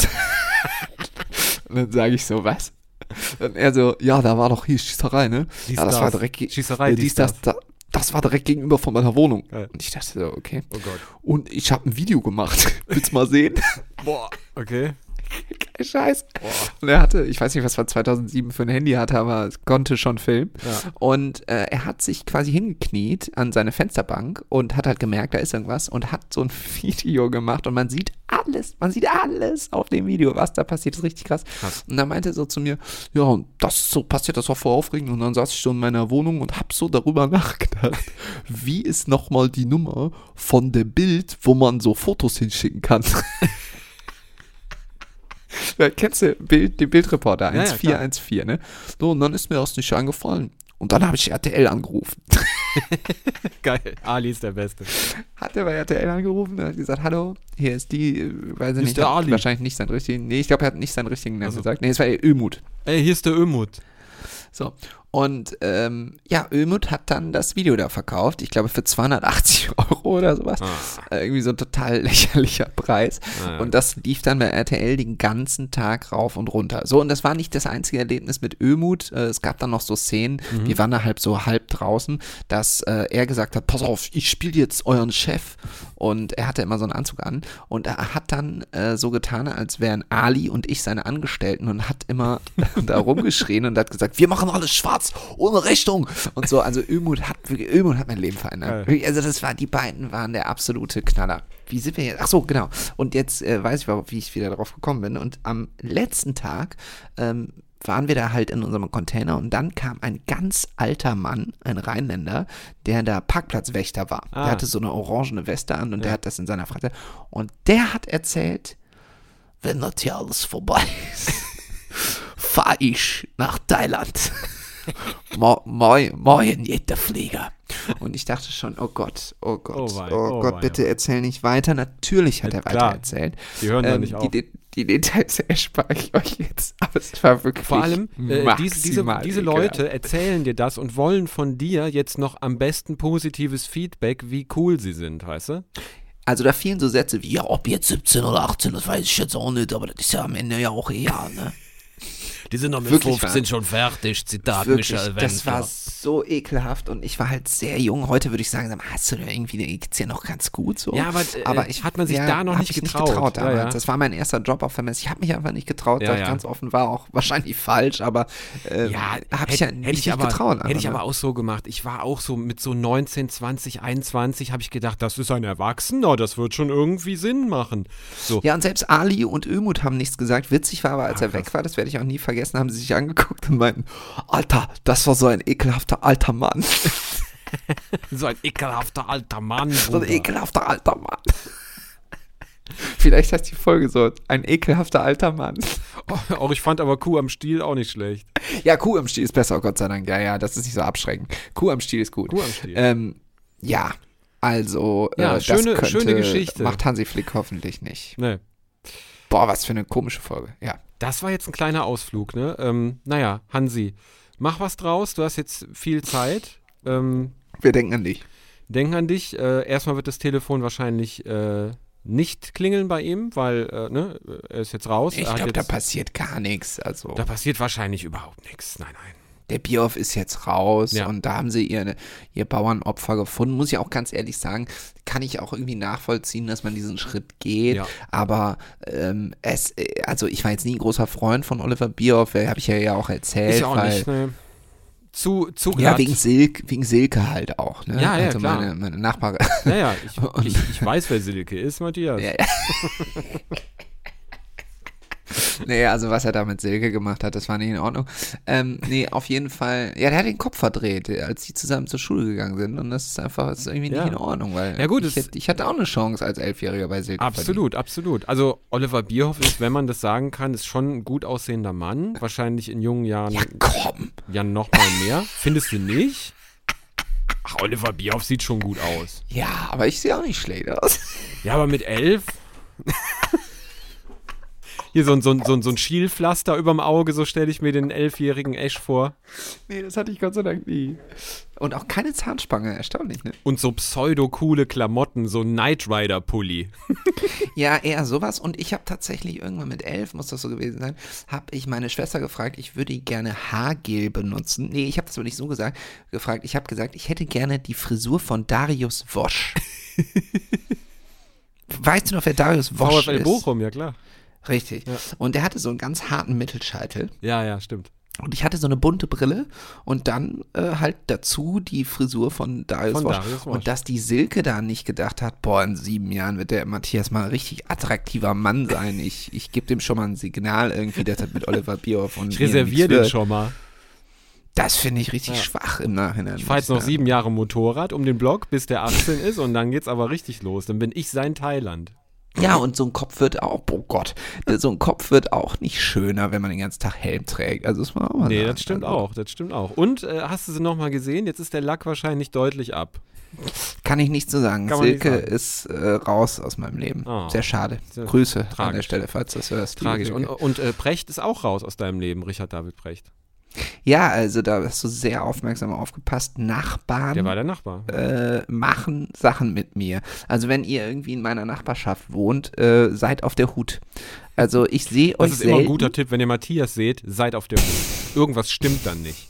und dann sage ich so, was? Und er so, ja, da war doch hier Schießerei, ne? Dies, ja, das das. war direkt, ge- Schießerei, äh, dies, dies, das, das. da, das war direkt gegenüber von meiner Wohnung. Geil. Und ich dachte so, okay. Oh Gott. Und ich habe ein Video gemacht. Willst du mal sehen? Boah. Okay. Kein Scheiß. Und er hatte, ich weiß nicht, was er zweitausendsieben für ein Handy hatte, aber es konnte schon filmen. Ja. Und äh, er hat sich quasi hingekniet an seine Fensterbank und hat halt gemerkt, da ist irgendwas und hat so ein Video gemacht und man sieht alles, man sieht alles auf dem Video, was da passiert, ist richtig krass. Krass. Und dann meinte er so zu mir, ja, und das so passiert, das war voll aufregend und dann saß ich so in meiner Wohnung und hab so darüber nachgedacht, wie ist nochmal die Nummer von der Bild, wo man so Fotos hinschicken kann. Ja, kennst du Bild, den Bildreporter Ja, ja, eins vier eins vier, ne? So, und dann ist mir das nicht eingefallen. Und dann habe ich R T L angerufen. Geil. Ali ist der Beste. Hat er bei R T L angerufen und hat gesagt, hallo, hier ist die, äh, weiß ich Hier ist nicht, der hat Ali. wahrscheinlich nicht seinen richtigen, nee, ich glaube, er hat nicht seinen richtigen Namen Also. gesagt. Nee, es war Ömut. Ey, hier ist der Ömut. So, und ähm, ja, Ömut hat dann das Video da verkauft, ich glaube für zweihundertachtzig Euro oder sowas. Ah. Äh, irgendwie so ein total lächerlicher Preis. Ah, ja. Und das lief dann bei R T L den ganzen Tag rauf und runter. So, und das war nicht das einzige Erlebnis mit Ömut. Äh, es gab dann noch so Szenen, Mhm. wir waren da halb so halb draußen, dass äh, er gesagt hat, pass auf, ich spiele jetzt euren Chef. Und er hatte immer so einen Anzug an. Und er hat dann äh, so getan, als wären Ali und ich seine Angestellten und hat immer da rumgeschrien und hat gesagt, wir machen alles schwarz, ohne Rechnung. Und so, also Ömut hat, wirklich- Ömut hat mein Leben verändert. Geil. Also das war, die beiden waren der absolute Knaller. Wie sind wir jetzt? Ach so, genau. Und jetzt äh, weiß ich, wie ich wieder darauf gekommen bin. Und am letzten Tag ähm, waren wir da halt in unserem Container und dann kam ein ganz alter Mann, ein Rheinländer, der da Parkplatzwächter war. Ah. Der hatte so eine orangene Weste an und der hat das in seiner Freizeit. Und der hat erzählt, wenn das hier alles vorbei ist, fahr ich nach Thailand. Mo moi, moin, jeder Flieger. Und ich dachte schon, oh Gott, oh Gott, Oh oh, wei, oh Gott, wei, bitte erzähl nicht weiter. Natürlich hat Ja, er klar. weiter erzählt. Die hören da Ähm, nicht auf. Die, De- die Details erspare ich euch jetzt, aber es war wirklich Vor allem, äh, diese, diese, maximal diese ekelhaft. Leute erzählen dir das und wollen von dir jetzt noch am besten positives Feedback, wie cool sie sind, weißt du? Also da fielen so Sätze wie, ja, ob jetzt siebzehn oder achtzehn, das weiß ich jetzt auch nicht, aber das ist ja am Ende ja auch egal, ne? Die sind noch mit Wirklich fünfzehn wahr. schon fertig, Zitat Wirklich, Michael das war Wendler. so ekelhaft und ich war halt sehr jung. Heute würde ich sagen, sag mal, hast du da irgendwie, geht's dir noch ganz gut so? Ja, aber, äh, aber ich, hat man sich ja, da noch hab nicht ich getraut. nicht getraut Ja, damals. ja. Das war mein erster Job auf der Messe. Ich habe mich einfach nicht getraut, Ja, sag ich ja. ganz offen, war auch wahrscheinlich falsch, aber ähm, Ja, habe ich hätte- ja hätte nicht, ich nicht aber, getraut. Hätte ich einfach, aber auch so gemacht. Ich war auch so mit so neunzehn, zwanzig, einundzwanzig, habe ich gedacht, das ist ein Erwachsener, das wird schon irgendwie Sinn machen. So. Ja, und selbst Ali und Ömut haben nichts gesagt. Witzig war aber, als Ah, er weg krass. war, das werde ich auch nie vergessen, haben sie sich angeguckt und meinten, Alter, das war so ein ekelhafter alter Mann. So ein ekelhafter alter Mann. So ein Bruder. ekelhafter alter Mann. Vielleicht heißt die Folge so, ein ekelhafter alter Mann. Oh, auch ich fand aber Kuh am Stiel auch nicht schlecht. Ja, Kuh am Stiel ist besser, Gott sei Dank. Ja, ja, das ist nicht so abschreckend. Kuh am Stiel ist gut. Kuh am Stiel. Ähm, ja, also, Ja, äh, schöne- das könnte, schöne Geschichte. macht Hansi Flick hoffentlich nicht. Nee. Boah, was für eine komische Folge. Ja. Das war jetzt ein kleiner Ausflug, ne? Ähm, naja, Hansi, mach was draus. Du hast jetzt viel Zeit. Ähm, Wir denken an dich. denk an dich. Äh, erstmal wird das Telefon wahrscheinlich äh, nicht klingeln bei ihm, weil äh, ne, er ist jetzt raus. Ich Er hat glaube, da jetzt, passiert gar nichts. Also, da passiert wahrscheinlich überhaupt nichts. Nein, nein. der Bierhoff ist jetzt raus Ja. und da haben sie ihr, ihr Bauernopfer gefunden. Muss ich auch ganz ehrlich sagen, kann ich auch irgendwie nachvollziehen, dass man diesen Schritt geht. Ja. Aber ähm, es, äh, also ich war jetzt nie ein großer Freund von Oliver Bierhoff, habe ich ja, ja auch erzählt. Ist ja auch weil, nicht, ne? Zu, zu glatt. Ja, wegen Silke, wegen Silke halt auch, ne? Ja, ja, also klar. meine, meine Nachbarin. Ja, ja, ich, ich, ich weiß, wer Silke ist, Matthias. Ja, ja. Nee, also was er da mit Silke gemacht hat, das war nicht in Ordnung. Ähm, nee, auf jeden Fall, ja, der hat den Kopf verdreht, als die zusammen zur Schule gegangen sind und das ist einfach, das ist irgendwie nicht Ja. in Ordnung, weil Ja, gut, ich, es- hätte, ich hatte auch eine Chance als Elfjähriger bei Silke. Absolut, absolut. Also Oliver Bierhoff ist, wenn man das sagen kann, ist schon ein gut aussehender Mann. Wahrscheinlich in jungen Jahren Ja, komm. ja noch mal mehr. Findest du nicht? Ach, Oliver Bierhoff sieht schon gut aus. Ja, aber ich sehe auch nicht schlecht aus. Ja, aber mit elf? Hier so ein, so ein, so ein, so ein Schielpflaster überm Auge, so stelle ich mir den elfjährigen Esch vor. Nee, das hatte ich Gott sei Dank nie. Und auch keine Zahnspange, erstaunlich, ne? Und so pseudo-coole Klamotten, so ein Knight Rider-Pulli. Ja, eher sowas. Und ich habe tatsächlich irgendwann mit elf, muss das so gewesen sein, habe ich meine Schwester gefragt, ich würde gerne Haargel benutzen. Nee, ich habe das aber nicht so gesagt, gefragt. Ich habe gesagt, ich hätte gerne die Frisur von Darius Wosch. Weißt du noch, wer Darius Wosch VfL ist? Bochum, ja klar. Richtig. Und der hatte so einen ganz harten Mittelscheitel. Ja, ja, stimmt. Und ich hatte so eine bunte Brille und dann äh, halt dazu die Frisur von Darius Von Wosch. Darius Wosch. Und dass die Silke da nicht gedacht hat, boah, in sieben Jahren wird der Matthias mal ein richtig attraktiver Mann sein. Ich, ich gebe dem schon mal ein Signal irgendwie, dass das mit Oliver Bierhoff und Ich mir reserviere nichts den wird. schon mal. Das finde ich richtig Ja. schwach im Nachhinein. Ich fahre jetzt noch muss sagen. sieben Jahre Motorrad um den Block, bis der achtzehn ist und dann geht's aber richtig los. Dann bin ich sein Thailand. Ja, und so ein Kopf wird auch, oh Gott, so ein Kopf wird auch nicht schöner, wenn man den ganzen Tag Helm trägt. Also das muss man auch mal Nee, sagen. das stimmt also, auch, das stimmt auch. Und äh, hast du sie nochmal gesehen? Jetzt ist der Lack wahrscheinlich deutlich ab. Kann ich nicht so sagen. Kann man nicht Silke sagen. ist äh, raus aus meinem Leben. Oh. Sehr schade. Sehr Grüße an tragisch. der Stelle, falls du das hörst. liebe Tragisch. Und, Silke. und äh, Precht ist auch raus aus deinem Leben, Richard David Precht. Ja, also da hast du sehr aufmerksam aufgepasst. Nachbarn Der war der Nachbar. äh, machen Sachen mit mir. Also wenn ihr irgendwie in meiner Nachbarschaft wohnt, äh, seid auf der Hut. Also ich sehe euch Das ist immer ein selten. guter Tipp, wenn ihr Matthias seht, seid auf der Hut. Irgendwas stimmt dann nicht.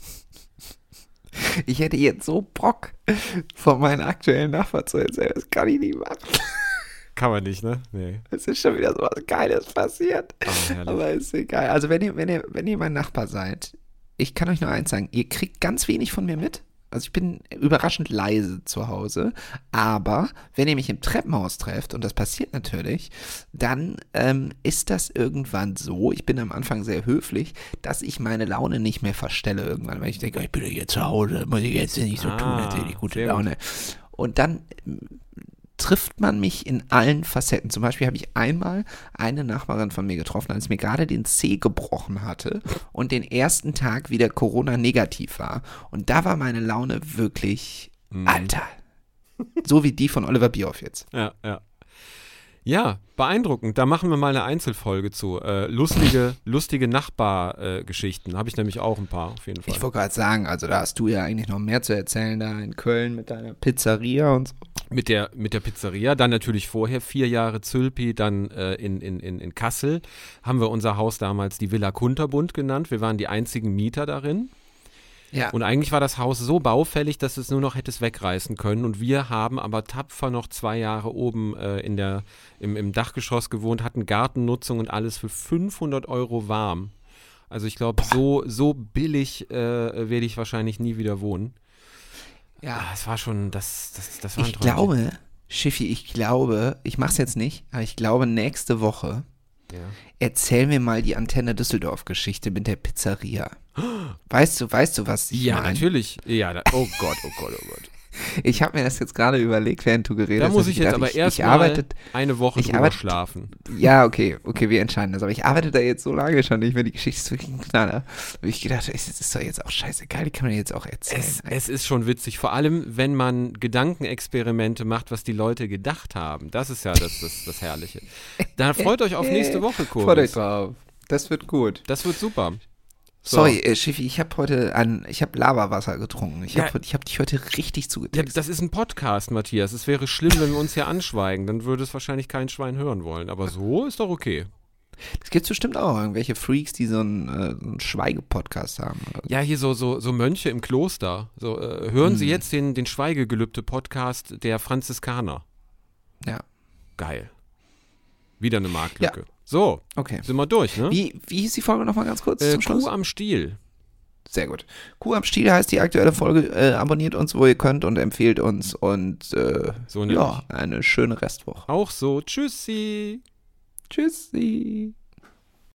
Ich hätte jetzt so Bock, von meinen aktuellen Nachbarn zu erzählen. Das kann ich nicht machen. Kann man nicht, ne? Nee. Es ist schon wieder so was Geiles passiert. Ah, herrlich. Aber ist egal. Also wenn ihr, wenn ihr, wenn ihr mein Nachbar seid, ich kann euch nur eins sagen, ihr kriegt ganz wenig von mir mit. Also ich bin überraschend leise zu Hause, aber wenn ihr mich im Treppenhaus trefft, und das passiert natürlich, dann ähm, ist das irgendwann so, ich bin am Anfang sehr höflich, dass ich meine Laune nicht mehr verstelle irgendwann, weil ich denke, ich bin ja hier zu Hause, muss ich jetzt nicht so Ah, tun, als hätte ich gute sehr gut. Laune. Und dann ähm, trifft man mich in allen Facetten. Zum Beispiel habe ich einmal eine Nachbarin von mir getroffen, als ich mir gerade den Zeh gebrochen hatte und den ersten Tag wieder Corona negativ war. Und da war meine Laune wirklich, Mhm. Alter, so wie die von Oliver Bierhoff jetzt. Ja, ja. Ja, beeindruckend. Da machen wir mal eine Einzelfolge zu. Äh, lustige, lustige Nachbargeschichten. Äh, Habe ich nämlich auch ein paar, auf jeden Fall. Ich wollte gerade sagen, also da hast du ja eigentlich noch mehr zu erzählen, da in Köln mit deiner Pizzeria und so. Mit der, mit der Pizzeria, dann natürlich vorher vier Jahre Zülpi, dann äh, in, in, in, in Kassel haben wir unser Haus damals die Villa Kunterbund genannt. Wir waren die einzigen Mieter darin. Ja. Und eigentlich war das Haus so baufällig, dass es nur noch hätte wegreißen können. Und wir haben aber tapfer noch zwei Jahre oben äh, in der, im, im Dachgeschoss gewohnt, hatten Gartennutzung und alles für fünfhundert Euro warm. Also ich glaube, so, so billig äh, werde ich wahrscheinlich nie wieder wohnen. Ja. Ah, es war schon, das, das, das war ein Ich Träumchen. glaube, Schiffi, ich glaube, ich mach's jetzt nicht, aber ich glaube, nächste Woche Ja. erzähl mir mal die Antenne Düsseldorf-Geschichte mit der Pizzeria. Weißt du, weißt du, was ich Ja, meine? natürlich. Ja, da, oh Gott, oh Gott, oh Gott. Ich habe mir das jetzt gerade überlegt, während du geredet Da hast. muss hab ich jetzt gedacht, aber ich, erst ich mal arbeite, eine Woche ich drüber arbeite- schlafen. Ja, okay, okay, wir entscheiden das. Aber ich arbeite da jetzt so lange schon nicht mehr. Die Geschichte ist wirklich ein Knaller. Und ich gedacht, es ist doch jetzt auch scheißegal, die kann man jetzt auch erzählen. Es, es ist schon witzig, vor allem, wenn man Gedankenexperimente macht, was die Leute gedacht haben. Das ist ja das, das, das Herrliche. Dann freut euch auf nächste Woche, Freut euch Kurs. drauf. Das wird gut. Das wird super. So. Sorry, äh, Schiffi, ich habe heute ein, ich habe Lavawasser getrunken. Ich Ja. habe ich hab dich heute richtig Ja, zugetextet. das ist ein Podcast, Matthias. Es wäre schlimm, wenn wir uns hier anschweigen. Dann würde es wahrscheinlich kein Schwein hören wollen. Aber so ist doch okay. Es gibt bestimmt auch irgendwelche Freaks, die so einen, äh, so einen Schweigepodcast haben. Oder so. Ja, hier so, so, so Mönche im Kloster. So, äh, hören Sie Hm. jetzt den, den Schweigegelübde-Podcast der Franziskaner. Ja, Geil. Wieder eine Marktlücke. So, okay. sind wir durch, ne? Wie, wie hieß die Folge nochmal ganz kurz Äh, zum Schluss? Kuh am Stiel. Sehr gut. Kuh am Stiel heißt die aktuelle Folge. Äh, abonniert uns, wo ihr könnt und empfehlt uns. Und äh, So nämlich. ja, eine schöne Restwoche. Auch so. Tschüssi. Tschüssi.